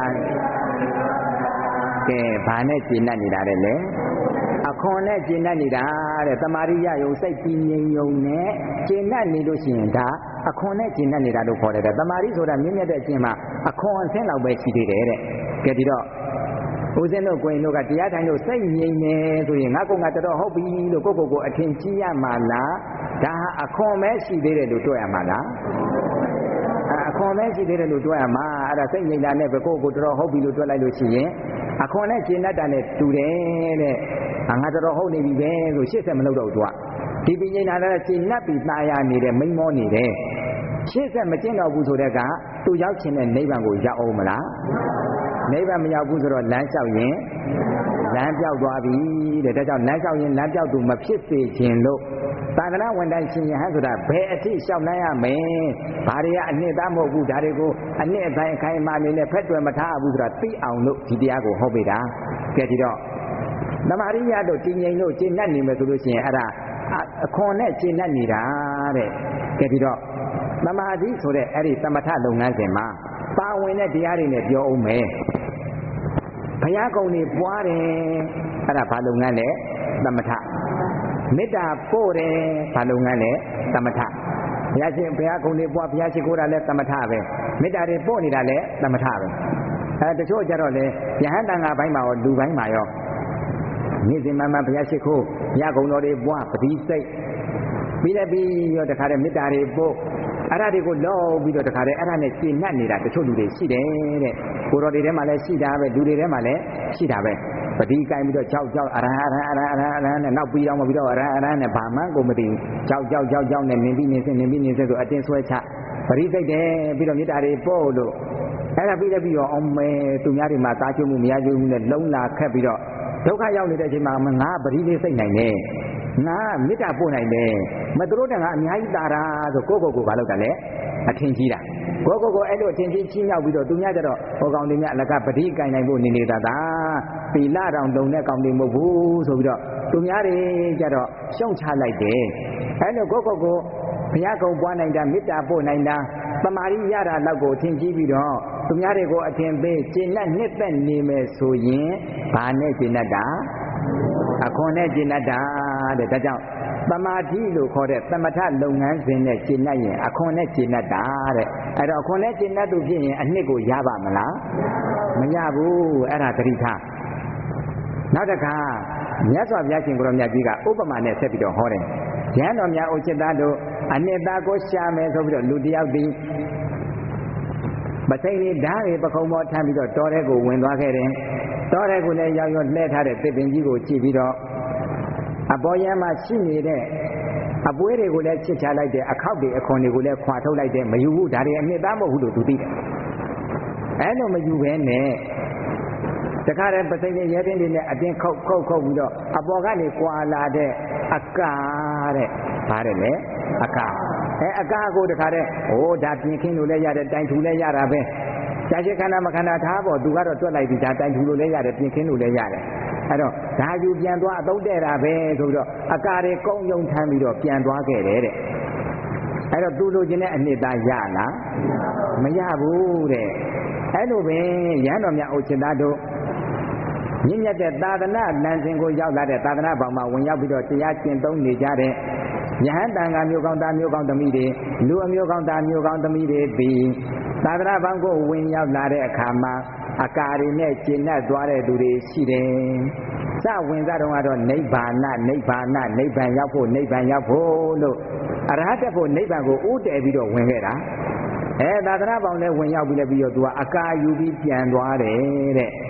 ကဲဘာနဲ့ကျေနပ်နေတာလဲလေအခွန်နဲ့ကျေနပ်နေတာတဲ့တမာရိယယုံစိတ်ကြည်ငြိမ်ယုံနဲ့ကျေနပ်နေလို့ရှိရင်ဒါအခွန်နဲ့ကျေနပ်နေတာလို့ခေါ်တယ်တဲ့တမာရိဆိုတာမြင့်မြတ်တဲ့အကျင့်မှာအခွန်အဆင့်လောက်ပဲရှိသေးတယ်တဲ့ကဲဒီတော့ဦးဇင်းတို့ကိုရင်တို့ကတရားထိုင်လို့စိတ်ငြိမ်နေဆိုရင်ငါကတော်တော်ဟုတ်ပြီလို့ကိုအထင်ကြီးရမှာလားဒါဟာအခွန်ပဲရှိသေးတယ်လို့တွေ့ရမှာလားအခွန်ပဲရှိသေးတယ်လို့တွေ့ရမှာအဲ့ဒါစိတ်ငြိမ်တာနဲ့ပဲကိုတော်တော်ဟုတ်ပြီလို့တွေ့လိုက်လို့ရှိရင်အခွန်နဲ့ကျေနပ်တာနဲ့တူတယ်တဲ့ငါတော်တော်ဟုတ်နေပြီပဲဆိုရှေ့ဆက်မလုပ်တော့ဘူးသူကဒီပညာနာနဲ့ကျေနပ်ပြီးသားရနေတဲ့မိန်မောနေတယ်ရှေ့ဆက်မကျင့်တော့ဘူးဆိုတဲ့ကသူရောက်ချင်တဲ့နိဗ္ဗာန်ကိုရောက်အောင်မလားနိဗ္ဗာန်မရောက်ဘူးဆိုတော့လမ်းလျှောက်ရင်လမ်းပြောက်သွားပြီတဲ့ဒါကြောင့်လမ်းလျှောက်ရင်လမ်းပြောက်သူမဖြစ်စေခြင်းလို့သာသနာဝန်ထမ်းရှင်ယဟန်ဆိုတာဘယ်အထိလျှောက်နိုင်ရမလဲဘာတွေကအနှစ်သားမဟုတ်ဘူးဒါတွေကိုအနှစ်အတိုင်းအခိုင်အမာနေနဲ့ဖက်တွယ်မထားဘူးဆိုတာသိအောင်လို့ဒီတရားကိုဟောပေးတာကဲဒီတော့သမာရိယတို့တည်ငြိမ်လို့ကျေနပ်နေမယ်ဆိုလို့ရှိရင်အဲ့ဒါအခွန်နဲ့ကျေနပ်နေတာတဲ့ကဲဒီတော့သမာဓိဆိုတဲ့အဲ့ဒီသမထလုပ်ငန်းစဉ်မှာပါဝင်တဲ့တရားတွေနဲ့ပြောအောင်မယ်ဘုရားကုံတွေပွားတယ်အဲ့ဒါဘာလုပ်ငန်းလဲသမထမေတ္တာပို့တယ်ဘာလုပ်ငန်းလဲသမထဘုရားရှင်ဘုရားကုံတွေပွားဘုရားရှိခိုးတာလဲသမထပဲမေတ္တာတွေပို့နေတာလဲသမထပဲတချို့ကြတော့လေယဟန်တန်ဃာဘိုင်းမှာရောလူဘိုင်းမှာရောနေ့စဉ်မှဘုရားရှိခိုးဘုရားကုံတော်တွေပွားပတိစိတ်ပြီးလည်းပြီးရောတခါတည်းမေတ္တာတွေပို့အဲ့ဒါတွေကိုလောက်ပြီးတော့တခါတည်းအဲ့ဒါနဲ့ကျေနပ်နေတာတချို့လူတွေရှိတယ်တဲ့ကိုတော်တွေထဲမှာလည်းရှိတာပဲလူတွေထဲမှာလည်းရှိတာပဲပတိကိုင်းပြီးတော့ကြောက်အရဟနဲ့နောက်ပြီးတော့မပြီးတော့အရဟနဲ့ဘာမှကိုမသိဘူးကြောက်နဲ့နင်ပြီးနေစဆိုအတင်းဆွဲချပရိသိတ်တယ်ပြီးတော့မေတ္တာတွေပို့လို့အဲ့ဒါပြီးလည်းပြီးတော့အောင်မဲသူများတွေမှာသားကျွမှုမရကျွမှုနဲ့လုံးလာခက်ပြီးတော့ဒုက္ခရောက်နေတဲ့အချိန်မှာငါပရိလေးစိတ်နိုင်တယ်ငါမေတ္တာပို့နိုင်တယ်မသူတို့တန်ကအများကြီးတာတာဆိုကိုဘာလုပ်တာလဲအထင်ကြီးတာကိုအဲ့လိုအထင်ကြီးချင်းရောက်ပြီးတော့သူများကြတော့ဟောကောင်တွေများအလကပတိကင်နိုင်ဖို့နေနေတာသာသီလတောင်တုံတဲ့ကောင်တွေမဟုတ်ဘူးဆိုပြီးတော့သူများတွေကြတော့ရှုံချလိုက်တယ်အဲ့လိုကိုဘုရားကုံပွားနိုင်တာမေတ္တာပို့နိုင်တာသမာဓိရတာလောက်ကိုအထင်ကြီးပြီးတော့သူများတွေကိုအထင်ပေးကျေနပ်နှစ်သက်နေမယ်ဆိုရင်ဘာနဲ့ကျေနပ်တာအခွန်နဲ့ကျေနပ်တာတဲ့ဒါကြောင့်သမာဓိလို့ခေါ်တဲ့သမထလုပ်ငန်းစဉ်နဲ့ကျေနပ်ရင်အခွန်နဲ့ကျေနပ်တာတဲ့အဲ့တော့အခွန်နဲ့ကျေနပ်သူဖြစ်ရင်အနှစ်ကိုရပါမလားမရဘူးအဲ့ဒါသတိထားနောက်တစ်ခါမြတ်စွာဘုရားရှင်ကိုရောမြတ်ကြီးကဥပမာနဲ့ဆက်ပြီးတော့ဟောတယ်ရဟန်းတော်များအိုချစ်သားတို့အနှစ်သားကိုရှာမယ်ဆိုပြီးတော့လူတယောက်ဒီပစိန်လေးဓာတ်ရေပခုံးပေါ်ထမ်းပြီးတော့တောထဲကိုဝင်သွားခဲ့တယ်တောထဲကိုလည်းရောက်လှဲထားတဲ့သစ်ပင်ကြီးကိုကြည့်ပြီးတော့အပေါ်ယံမှာရှိနေတဲ့အပွေးတွေကိုလည်းချစ်ချလိုက်တယ်အခောက်တွေအခွန်တွေကိုလည်းခွာထုတ်လိုက်တယ်မယူဘူးဒါတွေအနှစ်သားမဟုတ်ဘူးလို့သူသိတယ်အဲ့လိုမယူဘဲနဲ့တခါတည်းပစိန်ရဲတင်းတွေနဲ့အတင်းခုတ်ပြီးတော့အပေါ်ကနေကွာလာတဲ့အကာတဲ့ဗါတယ်လေအကာအကာကိုတခါတည်းဒါပြင်ခင်းလို့လည်းရတယ်တိုင်ထူလည်းရတာပဲရှားရှိခန္ဓာမခန္ဓာထားပေါ့သူကတော့တွက်လိုက်ပြီဒါတိုင်ထူလို့လည်းရတယ်ပြင်ခင်းလို့လည်းရတယ်အဲ့တော့ဒါယူပြန်သွားအသုံးတဲ့တာပဲဆိုပြီးတော့အကာတွေကုန်းယုံထမ်းပြီးတော့ပြန်သွားခဲ့တယ်တဲ့အဲ့တော့သူလိုချင်တဲ့အနှစ်သားရလားမရဘူးတဲ့အဲ့လိုပဲရဟန်းတော်များအိုချစ်သားတို့မြင့်မြတ်တဲ့သာသနာလမ်းစဉ်ကိုရောက်လာတဲ့သာသနာပေါင်းမှာဝင်ရောက်ပြီးတော့တရားကျင့်သုံးနေကြတဲ့ယဟန်တန်ဃာမျိုးကောင်းသားမျိုးကောင်းသမီးတွေလူအမျိုးကောင်းသားမျိုးကောင်းသမီးတွေပြီးသာသနာပေါင်းကိုဝင်ရောက်လာတဲ့အခါမှာအကာတွေနဲ့ကျင့်တတ်သွားတဲ့သူတွေရှိတယ်။စဝင်စားတော့ကတော့နိဗ္ဗာန်ရောက်ဖို့လို့အရဟတဖို့နိဗ္ဗာန်ကိုဥတည်ပြီးတော့ဝင်ခဲ့တာ။သာသနာပေါင်းနဲ့ဝင်ရောက်ပြီးလည်းပြီးတော့သူကအကာယူပြီးပြန်သွားတယ်တဲ့။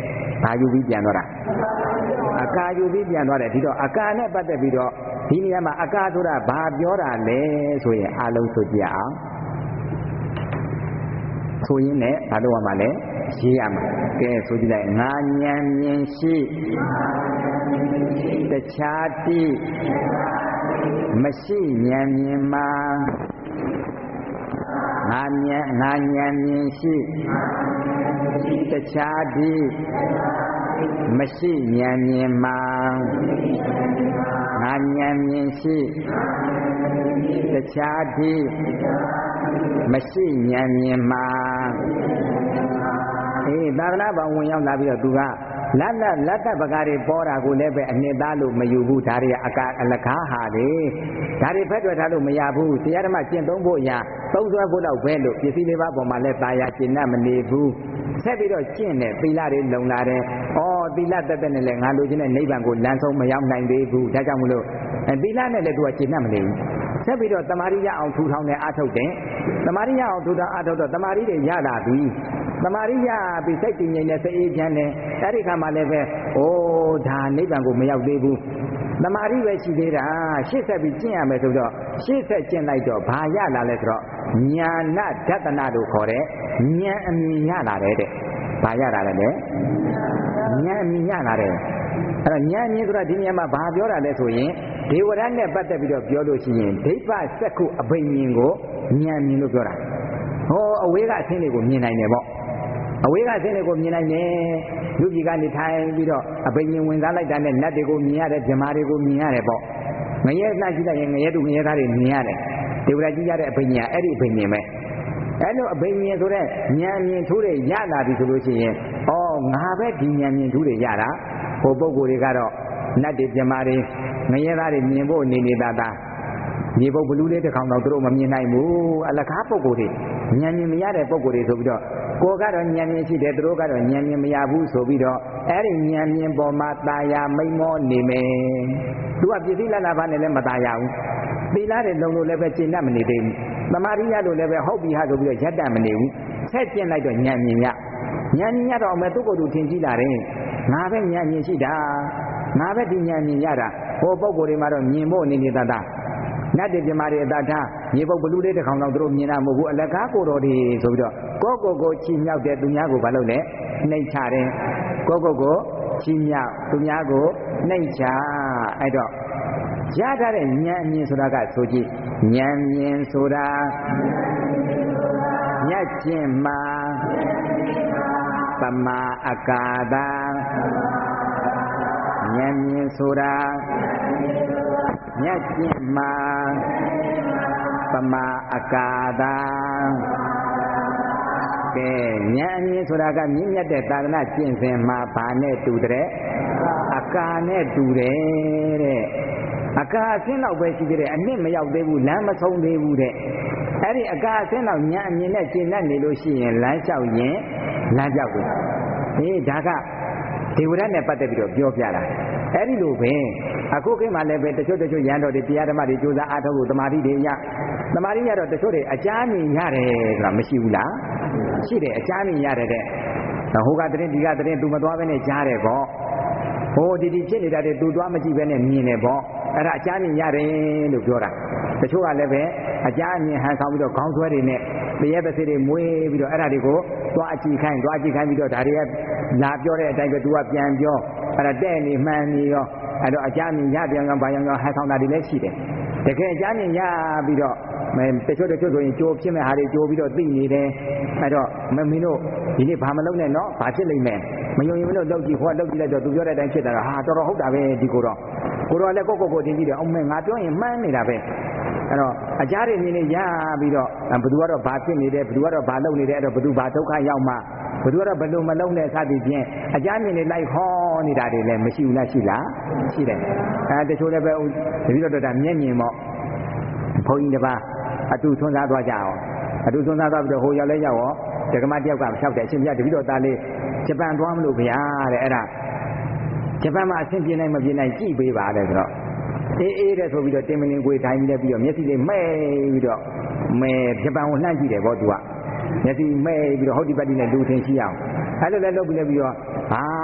ဘာယူပြီးပြန်သွားတာအကာယူပြီးပြန်သွားတယ်ဒီတော့အကာနဲ့ပတ်သက်ပြီးတော့ဒီနေရာမှာအကာဆိုတာဘာပြောတာလဲဆိုရင်အလုံးဆိုကြည့်အောင်ဆိုရင်းနဲ့ဘာလို့ရမှာလဲရေးရမှာကဲဆိုကြည့်လိုက်ငါဉာဏ်မြင်ရှိတခြားတိမရှိဉာဏ်မြင်မှာငါဉာဏ်မြင်ရှိတခြားတိမရှိဉာဏ်မြင်မှာငါဉာဏ်မြင်ရှိတခြားတိမရှိဉာဏ်မြင်မှာသာသနာ့ဘောင်ဝင်ရောက်လာပြီးတော့သူကလက်တပကားတွေပေါ်တာကိုလည်းပဲအနှစ်သားလို့မယူဘူးဒါတွေအကာအလကားဟာလေဒါတွေဖက်တွေ့ထားလို့မရဘူးတရားဓမ္မကျင့်သုံးဖို့ရာသုံးစွဲဖို့တော့ပဲလို့ပစ္စည်းလေးပါးပေါ်မှာလည်းตายရကျင့်တတ်မနေဘူးဆက်ပြီးတော့ကျင့်တယ်သီလတွေလုံလာတယ်သီလတက်တက်နဲ့လည်းငါလိုချင်တဲ့နိဗ္ဗာန်ကိုလမ်းဆုံးမရောက်နိုင်သေးဘူးဒါကြောင့်မလို့သီလနဲ့လည်းသူကကျင့်တတ်မနေဘူးဆက်ပြီးတော့တမာရိရအောင်ထူထောင်တယ်အားထုတ်တယ်တမာရိရအောင်ထူထောင်အားထုတ်တော့တမာရိတွေရလာပြီတမာရိယပြီးစိတ်တည်ငြိမ်တဲ့စိတ်အေးချမ်းတဲ့အဲ့ဒီခါမှလည်းပဲဒါနိဗ္ဗာန်ကိုမရောက်သေးဘူးတမာရိပဲရှိသေးတာရှေ့ဆက်ပြီးကျင့်ရမယ်ဆိုတော့ရှေ့ဆက်ကျင့်လိုက်တော့ဘာရလာလဲဆိုတော့ဉာဏဒသနလို့ခေါ်တဲ့ဉာဏ်အမြင်ရလာတယ်တဲ့ဘာရလာလဲဉာဏ်အမြင်ရလာတယ်အဲ့တော့ဉာဏ်အမြင်ဆိုတာဒီနေရာမှာဘာပြောတာလဲဆိုရင်ဒေဝရနဲ့ပတ်သက်ပြီးတော့ပြောလို့ရှိရင်ဒိဋ္ဌစက္ခုအဘိညာဉ်ကိုဉာဏ်မြင်လို့ပြောတာအဝေးကအဆင်းတွေကိုမြင်နိုင်တယ်ပေါ့အဝေးကဆင်းတွေကိုမြင်နိုင်တယ်လူကြီးကနေထိုင်ပြီးတော့အဘိညာဉ်ဝင်စားလိုက်တာနဲ့နတ်တွေကိုမြင်ရတယ်ဗြဟ္မာတွေကိုမြင်ရတယ်ပေါ့ငရဲနှကြည့်လိုက်ရင်ငရဲသူငရဲသားတွေမြင်ရတယ်ဒေဝရကြီးရတဲ့အဘိညာဉ်အဲ့ဒီအဘိညာဉ်ပဲအဲ့လိုအဘိညာဉ်ဆိုတဲ့ဉာဏ်မြင်ထူးတွေရလာပြီဆိုလို့ရှိရင်ငါပဲဒီဉာဏ်မြင်ထူးတွေရတာဟိုပုဂ္ဂိုလ်တွေကတော့နတ်တွေဗြဟ္မာတွေငရဲသားတွေမြင်ဖို့နေနေတာမြေပုတ်ဘလူးလေးတစ်ခေါင်တော့သူတို့မမြင်နိုင်ဘူးအလကားပုဂ္ဂိုလ်တွေဉာဏ်မြင်မရတဲ့ပုဂ္ဂိုလ်တွေဆိုပြီးတော့ကိုယ်ကတော့ဉာဏ်မြင်ရှိတယ်သူတို့ကတော့ဉာဏ်မြင်မရဘူးဆိုပြီးတော့အဲ့ဒီဉာဏ်မြင်ပေါ်မှာตาရမိန်မောနေမယ်သူကပစ္စည်းလတ်လာပါနဲ့လည်းမตาရဘူးသီလတွေလုံလို့လည်းပဲကျင့်တတ်မနေသေးဘူးသမာဓိရလို့လည်းပဲဟုတ်ပြီဟာဆိုပြီးတော့ရပ်တတ်မနေဘူးဆက်ကျင့်လိုက်တော့ဉာဏ်မြင်ရတော့အမေသူ့ကိုယ်သူထင်ကြည့်လာတယ်ငါပဲဉာဏ်မြင်ရှိတာငါပဲဒီဉာဏ်မြင်ရတာဟိုပုဂ္ဂိုလ်တွေမှာတော့မြင်ဖို့နေတာနတ်တွေပြမာတွေအတာထားမြေပုတ်ဘလူးလေးတစ်ခေါင်တော့သူတို့မြင်တာမဟုတ်ဘူးအလကားကိုတော်တွေဆိုပြီးတော့ကိုချီမြောက်တဲ့သူများကိုဘာလုပ်လဲနှိမ်ချတယ်ကိုချီမြောက်သူများကိုနှိမ်ချအဲ့တော့ရထားတဲ့ဉာဏ်အမြင်ဆိုတာကဆိုကြည့်ဉာဏ်မြင်ဆိုတာညက်ခြင်းမှာပမာအကာသာဉာဏ်မြင်ဆိုတာညက်ခြင်းမှာပမာအကာသာကဲဉာဏ်အမြင်ဆိုတာကမြင့်မြတ်တဲ့သာသနာကျင့်စဉ်မှာဘာနဲ့တူတဲ့အကာနဲ့တူတယ်တဲ့အကာအဆင်းလောက်ပဲရှိသေးတယ်အနှစ်မရောက်သေးဘူးလမ်းမဆုံးသေးဘူးတဲ့အဲ့ဒီအကာအဆင်းလောက်ဉာဏ်အမြင်နဲ့ကျင့်တတ်နေလို့ရှိရင်လမ်းလျှောက်ရင်လမ်းပြောက်ဘူးဒါကဒေဝရနဲ့ပတ်သက်ပြီးတော့ပြောပြတာအဲ့ဒီလိုပဲအခုခေတ်မှာလည်းပဲတချို့ရန်တော်တွေတရားဓမ္မတွေကြိုးစားအားထုတ်လို့တမာတိတွေရတမာတိရတော့တချို့တွေအကြမ်းမြင်ရတယ်ဆိုတာမရှိဘူးလားရှိတယ်အကြမ်းမြင်ရတယ်တဲ့ဟိုကတရင်ဒီကတရင်သူမသွားဘဲနဲ့ကြားတယ်ပေါ့ဟိုဒီဖြစ်နေတာတွေသူသွားမကြည့်ဘဲနဲ့မြင်တယ်ပေါ့အဲ့ဒါအကြမ်းမြင်ရတယ်လို့ပြောတာတချို့ကလည်းပဲအကြမ်းမြင်ဟန်ဆောင်ပြီးတော့ခေါင်းဆွဲတွေနဲ့တရေပစေတွေမွေးပြီးတော့အဲ့ဒါတွေကိုသွားအကြည့်ခိုင်းပြီးတော့ဒါတွေကလာပြောတဲ့အတိုင်းပဲသူကပြန်ပြောအဲ့ဒါတဲ့နေမှန်နေရောအဲ့တော့အကြမ်းမြင်ရပြန်ဘာយ៉ាងဟန်ဆောင်တာတွေလည်းရှိတယ်တကယ်အကြမ်းမြင်ရပြီးတော့တချို့ဆိုရင်ကြိုးဖြစ်မဲ့ဟာတွေကြိုးပြီးတော့သိနေတယ်အဲ့တော့မင်းတို့ဒီနေ့ဘာမလုပ်နဲ့နော်ဘာဖြစ်လိမ့်မယ်မယုံရင်မလို့လုပ်ကြည့်ဟိုကလုပ်ကြည့်လိုက်တော့သူပြောတဲ့အတိုင်းဖြစ်တာဟာတော်တော်ဟုတ်တာပဲဒီကိုတော့လည်းကိုတင်ကြည့်တယ်အောင်မဲငါပြောရင်မှန်းနေတာပဲအဲ့တော့အကြမ်းတွေမြင်နေရပြီးတော့ဘသူကတော့ဘာဖြစ်နေတယ်ဘသူကတော့ဘာလုပ်နေတယ်အဲ့တော့ဘသူဘာဒုက္ခရောက်မှဘသူကတော့ဘလို့မလုံးနဲ့စသည်ဖြင့်အကြမ်းမြင်နေလိုက်ဟောနေတာတွေလည်းမရှိဘူးလားရှိလားရှိတယ်တချို့လည်းပဲတတိတော့ဒါမျက်မြင်ပေါ့ဘုန်းကြီးတစ်ပါးအတူသွန်းစားသွားကြအောင်အတူသွန်းစားသွားပြီးတော့ဟိုရောက်လဲရောက်ရောဒကမတယောက်ကလျှောက်တယ်အရှင်ပြတတိတော့သားလေးဂျပန်သွားမလို့ဗျာတဲ့အဲ့ဒါဂျပန်မှာအဆင်ပြေနိုင်မပြေနိုင်ကြည့်ပေးပါတဲ့ဆိုတော့အေးတဲ့ဆိုပြီးတော့တင်မလင်ကိုထိုင်ပြီးတော့မျက်စိလေးမှဲ့ပြီးတော့ဂျပန်ကိုလှမ်းကြည့်တယ်ပေါ့သူကမျက်စိမှဲ့ပြီးတော့ဟုတ်ဒီပတ်တိနဲ့လူထင်ရှိအောင်အဲ့လိုလဲလုပ်ပြီးတော့ဟာ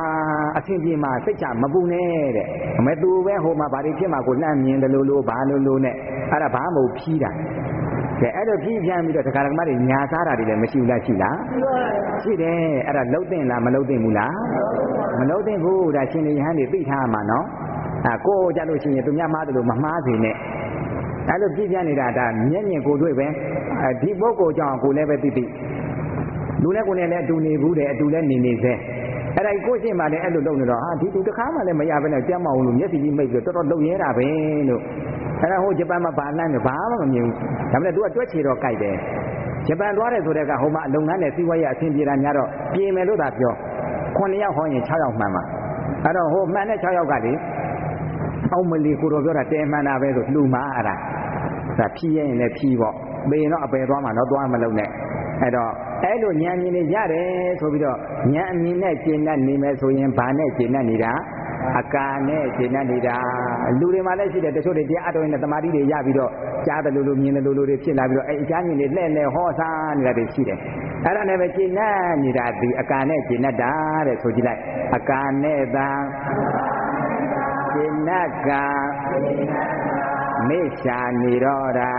အဆင်ပြေမှာစိတ်ချမပူနဲ့တဲ့အမေသူပဲဟိုမှာဘာတွေဖြစ်မှာကိုလှမ်းမြင်တယ်လို့ဘာလို့နဲ့အဲ့ဒါဘာမှမဟုတ်ဖြီးတာကဲအဲ့လိုဖြီးပြန်ပြီးတော့တရားဓမ္မတွေညာစားတာတွေလည်းမရှိဘူးလားရှိလားရှိတယ်အဲ့ဒါလှုပ်တင်လားမလှုပ်တင်ဘူးလားမလှုပ်တင်ဘူးဒါရှင်နေယဟန်တွေသိထားမှာနော်ကိုကြလို့ရှိရင်သူများမှားတယ်လို့မမှားစေနဲ့အဲ့လိုပြည့်ပြနေတာဒါမျက်မြင်ကိုတွေ့ပဲဒီပုဂ္ဂိုလ်ကြောင့်ကိုလည်းပဲသိလူနဲ့ကိုယ်နဲ့လည်းအတူနေဘူးတယ်အတူလည်းနေစေအဲ့ဒါကိုရှိမှလည်းအဲ့လိုလုပ်နေတော့ဟာဒီသူတစ်ခါမှလည်းမရဘဲနဲ့ကြမ်းမအောင်လို့မျက်စိကြီးမိတ်ပြီးတော့တော်တော်လုံရဲတာပဲလို့အဲ့ဒါဟိုဂျပန်မှာဘာလမ်းလဲဘာမှမမြင်ဘူးဒါပေမဲ့သူကတွက်ချေတော့ကြိုက်တယ်ဂျပန်သွားတယ်ဆိုတဲ့ကဟိုမှာအလုံငန်းနဲ့စီးပွားရေးအဆင်ပြေတာများတော့ပြင်မယ်လို့သာပြော9ယောက်ဟောရင်6ယောက်မှန်မှာအဲ့တော့ဟိုမှန်တဲ့6ယောက်ကလေအောင်မလီကိုတော်ပြောတာတဲမှန်တာပဲဆိုလှူမှာအဲ့ဒါဖြီးရင်လည်းဖြီးပေါ့ပေရင်တော့အပယ်သွားမှာတော့သွားမလုံးနဲ့အဲ့တော့အဲ့လိုဉာဏ်မြင်နေရတယ်ဆိုပြီးတော့ဉာဏ်အမြင်နဲ့ကျင့်တတ်နေမယ်ဆိုရင်ဘာနဲ့ကျင့်တတ်နေတာအကာနဲ့ကျင့်တတ်နေတာလူတွေမှာလည်းရှိတယ်တချို့တွေတရားအတော်နဲ့တမာတိတွေရပြီးတော့ကြားတယ်လို့မြင်တယ်လို့တွေဖြစ်လာပြီးတော့အဲ့အချားမြင်နေလှဲ့ဟောစားနေတာတွေရှိတယ်အဲ့ဒါနဲ့ပဲကျင့်တတ်နေတာဒီအကာနဲ့ကျင့်တတ်တာတဲ့ဆိုကြည့်လိုက်အကာနဲ့သာကျင့်တတ်ကမေရှာနေတော့တာ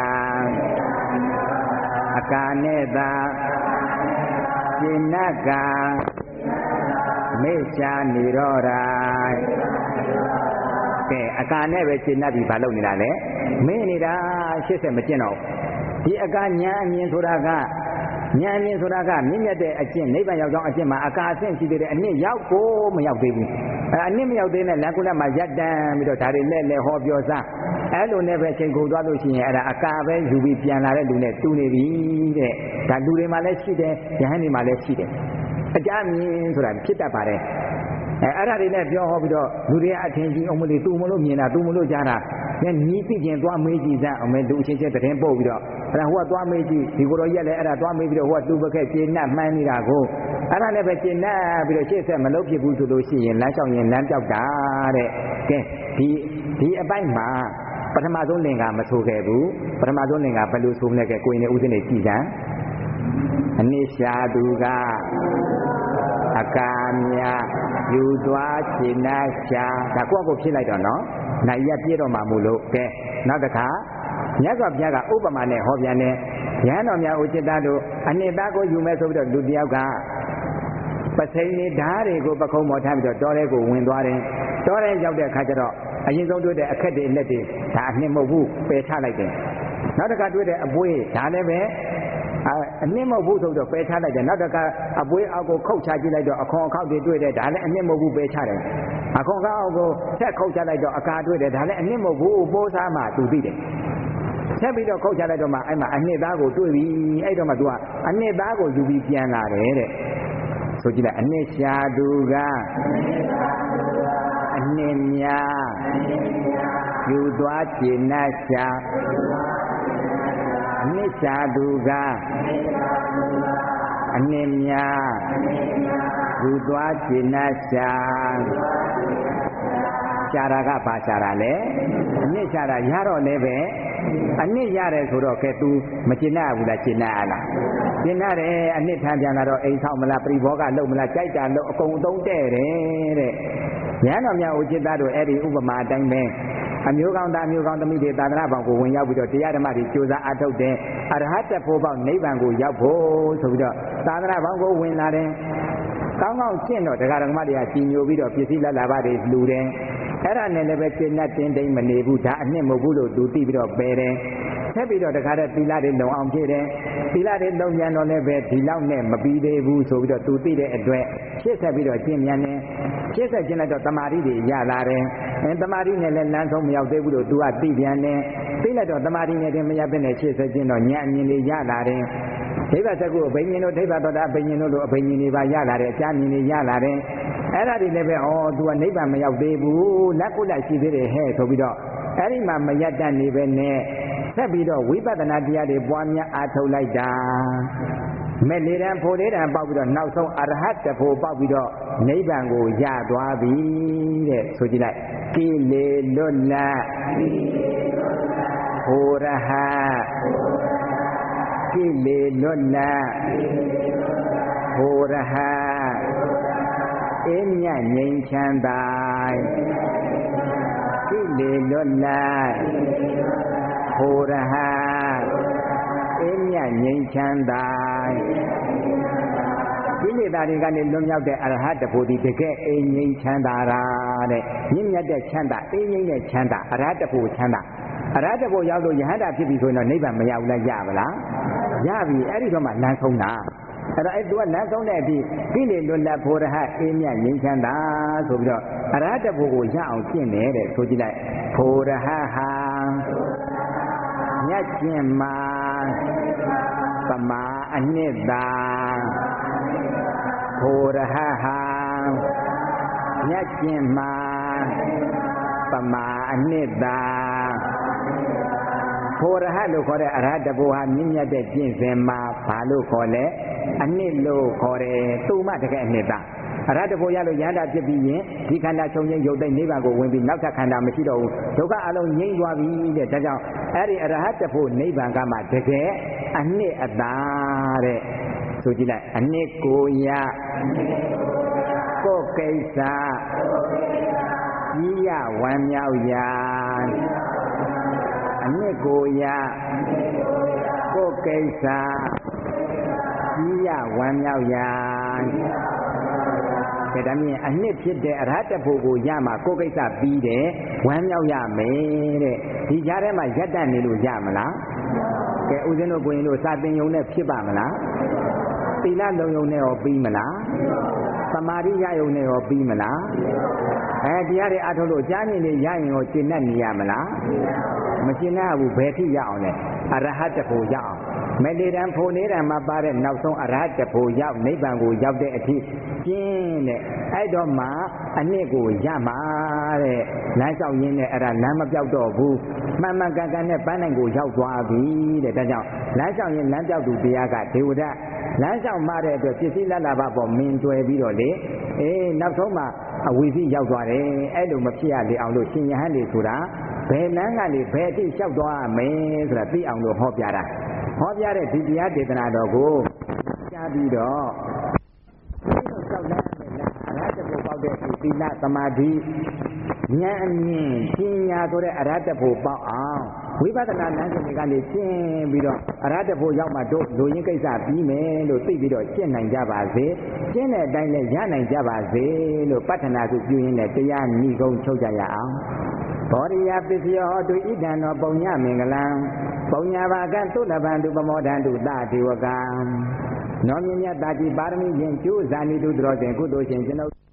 အကာနဲ့သာကျင့်တတ်ကမေရှာနေတော့တာကဲအကာနဲ့ပဲကျင့်တတ်ပြီးဘာလုပ်နေတာလဲမေ့နေတာ80မကျင့်တော့ဒီအကာဉာဏ်အမြင်ဆိုတာကဉာဏ်အမြင်ဆိုတာကမြင့်မြတ်တဲ့အကျင့်နိဗ္ဗာန်ရောက်ကြောင်းအကျင့်မှာအကာအဆင့်ရှိသေးတယ်အနည်းရောက်ကိုမရောက်သေးဘူးအနည်းမရောက်သေးနဲ့လမ်းကုလမှာရပ်တန်းပြီးတော့ဒါတွေလဲဟောပြောစားအဲ့လိုနဲ့ပဲချိန်ကုန်သွားလို့ရှိရင်အဲ့ဒါအကာပဲယူပြီးပြန်လာတဲ့လူနဲ့တူနေပြီတဲ့ဒါလူတွေမှာလည်းရှိတယ်ယဟန်တွေမှာလည်းရှိတယ်အကြမြင်ဆိုတာဖြစ်တတ်ပါတယ်အဲ့ဒါတွေနဲ့ပြောဟောပြီးတော့လူတွေကအထင်ကြီးအောင်မလို့သူမလို့မြင်တာသူမလို့ကြားတာနဲ့ညီးသိကျင်သွားမေးကြည့်စမ်းအောင်မဲလူအချင်းချင်းတရင်ပို့ပြီးတော့အဲ့ဒါဟိုကသွားမေးကြည့်ဒီကိုတော့ရက်လဲအဲ့ဒါသွားမေးပြီးတော့ဟိုကသူ့ဘက်ကျေနပ်မှန်းနေတာကိုအဲ့ဒါနဲ့ပဲကျေနပ်ပြီးတော့ရှေ့ဆက်မလုပ်ဖြစ်ဘူးဆိုလို့ရှိရင်လမ်းလျှောက်ရင်လမ်းပြောက်တာတဲ့ကဲဒီအပိုင်းမှာပထမဆုံးလင်္ကာမဆိုခဲ့ဘူးပထမဆုံးလင်္ကာဘယ်လိုဆိုမလဲကဲကိုရင်နဲ့ဥစဉ်နေကြည့်စမ်းအနိရှာသူကအကာမြယူသွားခြေနှရှာဒါကိုယ့်ကိုဖြစ်လိုက်တော့နော်နိုင်ရပြည့်တော့မှာမို့လို့ကဲနောက်တစ်ခါမြတ်စွာဘုရားကဥပမာနဲ့ဟောပြန်တယ်ရဟန်းတော်များဥจิตတို့အနှစ်သားကိုယူမဲ့ဆိုပြီးတော့လူတယောက်ကပစိန်နေဓာတ်တွေကိုပခုံးပေါ်ထားပြီးတော့တောထဲကိုဝင်သွားတယ်တောထဲရောက်တဲ့အခါကျတော့အရင်ဆုံးတွေ့တဲ့အခက်တွေလက်တွေဒါအနှစ်မဟုတ်ဘူးပယ်ချလိုက်တယ်နောက်တစ်ခါတွေ့တဲ့အပွေးဒါလည်းပဲအနှစ်မဟုတ်ဘူးဆိုတော့ပယ်ချလိုက်တယ်နောက်တစ်ခါအပွေးအောက်ကိုခုတ်ချကြည့်လိုက်တော့အခွန်အခောက်တွေတွေ့တယ်ဒါလည်းအနှစ်မဟုတ်ဘူးပယ်ချတယ်အခွန်အောက်ကိုဆက်ခုတ်ချလိုက်တော့အကာတွေ့တယ်ဒါလည်းအနှစ်မဟုတ်ဘူးပိုးစားမှသူသိတယ်ဆက်ပြီးတော့ခုတ်ချလိုက်တော့မှအဲ့မှာအနှစ်သားကိုတွေ့ပြီအဲ့တော့မှသူကအနှစ်သားကိုယူပြီးပြန်လာတယ်တဲ့ဆိုကြည့်လိုက်အနှစ်ရှာသူကအနှစ်များယူသွားခြေနှရှာအနှစ်ရှာသူကအနှစ်များယူသွားခြေနှရှာရှာတာကဘာရှာတာလဲအနှစ်ရှာတာရတော့လည်းပဲအနှစ်ရတယ်ဆိုတော့ကဲ तू မကျင်နာဘူးလားကျင်နာလားကျင်နာတယ်အနှစ်ထမ်းပြန်လာတော့အိမ်ဆောက်မလားပြိဘောကလုံမလားကြိုက်တာလုံအကုန်သုံးတဲ့တယ်တဲ့ဉာဏ်တော်များဥจิตတို့အဲ့ဒီဥပမာအတိုင်းပဲအမျိုးကောင်းသားမျိုးကောင်းသမီးတွေသာသနာ့ဘောင်ကိုဝင်ရောက်ပြီးတော့တရားဓမ္မတွေကြိုးစားအားထုတ်တယ်အရဟတဖို့ပေါက်နိဗ္ဗာန်ကိုရောက်ဖို့ဆိုပြီးတော့သာသနာ့ဘောင်ကိုဝင်လာတယ်ကောင်းကောင်းရှင်းတော့တရားဓမ္မတွေကကြီးညိုပြီးတော့ပစ္စည်းလက်လာပါတွေလှူတယ်အဲ့ဒါနဲ့လည်းပဲကျင့်တတ်တင်းတိမ်မနေဘူးဒါအနှစ်မဟုတ်ဘူးလို့သူသိပြီးတော့ပယ်တယ်ဆက်ပြီးတော့တခါတည်းသီလတွေလုံအောင်ဖြည့်တယ်သီလတွေလုံပြန်တော့လည်းပဲဒီလောက်နဲ့မပြီးသေးဘူးဆိုပြီးတော့သူသိတဲ့အတွက်ရှေ့ဆက်ပြီးတော့ကျင့်မြန်တယ်ရှေ့ဆက်ကျင့်လိုက်တော့တမာတိတွေရလာတယ်တမာတိနဲ့လည်းလမ်းဆုံးမရောက်သေးဘူးလို့သူကသိပြန်တယ်သိလိုက်တော့တမာတိနဲ့တင်မရတဲ့ရှေ့ဆက်ကျင့်တော့ဉာဏ်အမြင်တွေရလာတယ်ဒိဗ္ဗစကုအဘိညာဉ်တို့ဒိဗ္ဗသောတာအဘိညာဉ်တို့လိုအဘိညာဉ်တွေပါရလာတယ်အချားမြင်တွေရလာတယ်အဲ့ဒါတွေလည်းပဲသူကနိဗ္ဗာန်မရောက်သေးဘူးလက်ကုလက်ရှိသေးတယ်ဟဲ့ဆိုပြီးတော့အဲ့ဒီမှာမရတတ်နေပဲနဲ့ဆက်ပြီးတော့ဝိပဿနာတရားတွေပွားများအားထုတ်လိုက်တာမဲ့လေတံဖို့လေးတံပေါက်ပြီးတော့နောက်ဆုံးအရဟတဖို့ပေါက်ပြီးတော့နိဗ္ဗာန်ကိုရသွားပြီတဲ့ဆိုကြည့်လိုက်ကိလေလွတ်လပ်ဟိုရဟကိလေလွတ်လပ်ဟိုရဟအေးမြတ်ငြိမ်းချမ်းသာကိလေလွတ်လပ်ဖို့ရဟအေးမြတ်ငြိမ်းချမ်းသာကိလေသာတွေကနေလွတ်မြောက်တဲ့အရဟတဖို့ဒီတကယ်အေးငြိမ်းချမ်းသာတာတဲ့မြင့်မြတ်တဲ့ချမ်းသာအေးငြိမ်းတဲ့ချမ်းသာအရဟတဖို့ချမ်းသာအရဟတဖို့ရောက်လို့ယဟန္တာဖြစ်ပြီဆိုရင်တော့နိဗ္ဗာန်မရောက်လားရပါလားရပြီအဲ့ဒီတော့မှလမ်းဆုံးတာအဲ့တော့အဲ့သူကလမ်းဆုံးတဲ့အထိကိလေလွတ်လပ်ဖို့ရဟအေးမြတ်ငြိမ်းချမ်းသာဆိုပြီးတော့အရဟတဖို့ကိုရအောင်ကျင့်တယ်တဲ့ဆိုကြည့်လိုက်ဖို့ရဟဟာမြတ်ကျင့်မှာပမာအနှစ်သာဖို့ရဟဟာမြတ်ကျင့်မှာပမာအနှစ်သာဖို့ရဟလို့ခေါ်တဲ့အရဟတဘုဟာမြင့်မြတ်တဲ့ကျင့်စဉ်မှာဘာလို့ခေါ်လဲအနှစ်လို့ခေါ်တယ်သူမှတကယ်အနှစ်သာအရဟတဘုရလို့ယန္တာဖြစ်ပြီးရင်ဒီခန္ဓာချုပ်ငြိမ်းရုပ်သိမ်းနိဗ္ဗာန်ကိုဝင်ပြီးနောက်ထပ်ခန္ဓာမရှိတော့ဘူးဒုက္ခအလုံးငြိမ်းသွားပြီတဲ့ဒါကြောင့်အဲ့ဒီအရဟတဘုနိဗ္ဗာန်ကမှတကယ်အနှစ်အသာတဲ့ဆိုကြည့်လိုက်အနှစ်ကိုရကိုယ်ကိစ္စကြီးရဝမ်းမြောက်ရာအနှစ်ကိုရကိုယ်ကိစ္စကြီးရဝမ်းမြောက်ရာဒါမြင်အနှစ်ဖြစ်တဲ့အရဟတဖို့ကိုရမှာကိုယ်ကိစ္စပြီးတယ်ဝမ်းမြောက်ရမယ်တဲ့ဒီကြားထဲမှာရက်တတ်နေလို့ရမလားကဲဦးဇင်းတို့ကိုရင်တို့စာသင်ယုံနဲ့ဖြစ်ပါမလားသီလလုံယုံနဲ့ရောပြီးမလားသမာဓိရယုံနဲ့ရောပြီးမလားတရားတွေအထုတ်လို့ကြားမြင်နေရရင်ရောရှင်းတတ်နေရမလားမရှင်းတတ်ဘူးဘယ်ထိရအောင်လဲအရဟတဖို့ရအောင်မေတ္တံဖို့နေတံမှာပါတဲ့နောက်ဆုံးအရဟတဖို့ရောက်နိဗ္ဗာန်ကိုရောက်တဲ့အထိကျင်းတဲ့အဲ့တော့မှအနှစ်ကိုရမှာတဲ့လမ်းလျှောက်ရင်းနဲ့အဲ့ဒါလမ်းမပြောက်တော့ဘူးမှန်မှန်ကန်ကန်နဲ့ပန်းနိုင်ကိုရောက်သွားပြီတဲ့ဒါကြောင့်လမ်းလျှောက်ရင်းလမ်းပြောက်သူတရားကဒေဝဒလမ်းလျှောက်မှတဲ့အတွက်ပစ္စည်းလတ်လာပေါ်မင်ကျွယ်ပြီးတော့လေနောက်ဆုံးမှအဝိဇ္ဇရောက်သွားတယ်အဲ့လိုမဖြစ်ရလေအောင်လို့ရှင်ယဟန်တွေဆိုတာဘယ်လမ်းကလေဘယ်အထိလျှောက်သွားရမယ်ဆိုတာသိအောင်လို့ဟောပြတာဟောပြတဲ့ဒီတရားဒေသနာတော်ကိုကြားပြီးတော့လျှောက်လမ်းမယ်လားအရဟတဖို့ပေါက်တဲ့သီလသမာဓိဉာဏ်အမြင်ပညာဆိုတဲ့အရဟတဖို့ပေါက်အောင်ဝိပဿနာလမ်းစဉ်တွေကနေရှင်းပြီးတော့အရဟတဖို့ရောက်မှတို့လူရင်းကိစ္စပြီးမယ်လို့သိပြီးတော့ရှင်းနိုင်ကြပါစေရှင်းတဲ့အတိုင်းလည်းရနိုင်ကြပါစေလို့ပတ္ထနာစုပြုရင်းနဲ့တရားဏိဂုံးချုပ်ကြရအောင်ဘောရိယပစ္စယောဟောတုဣဒံသောပုံညမင်္ဂလံပုံညာဘာကသုလဗံတုပမောဒံတုသဒေဝကံနောမြင့်မြတ်တာတိပါရမီဖြင့်ကျိုးဇာနိတုတော်စဉ်ကုသိုလ်ရှင်ကျွန်ုပ်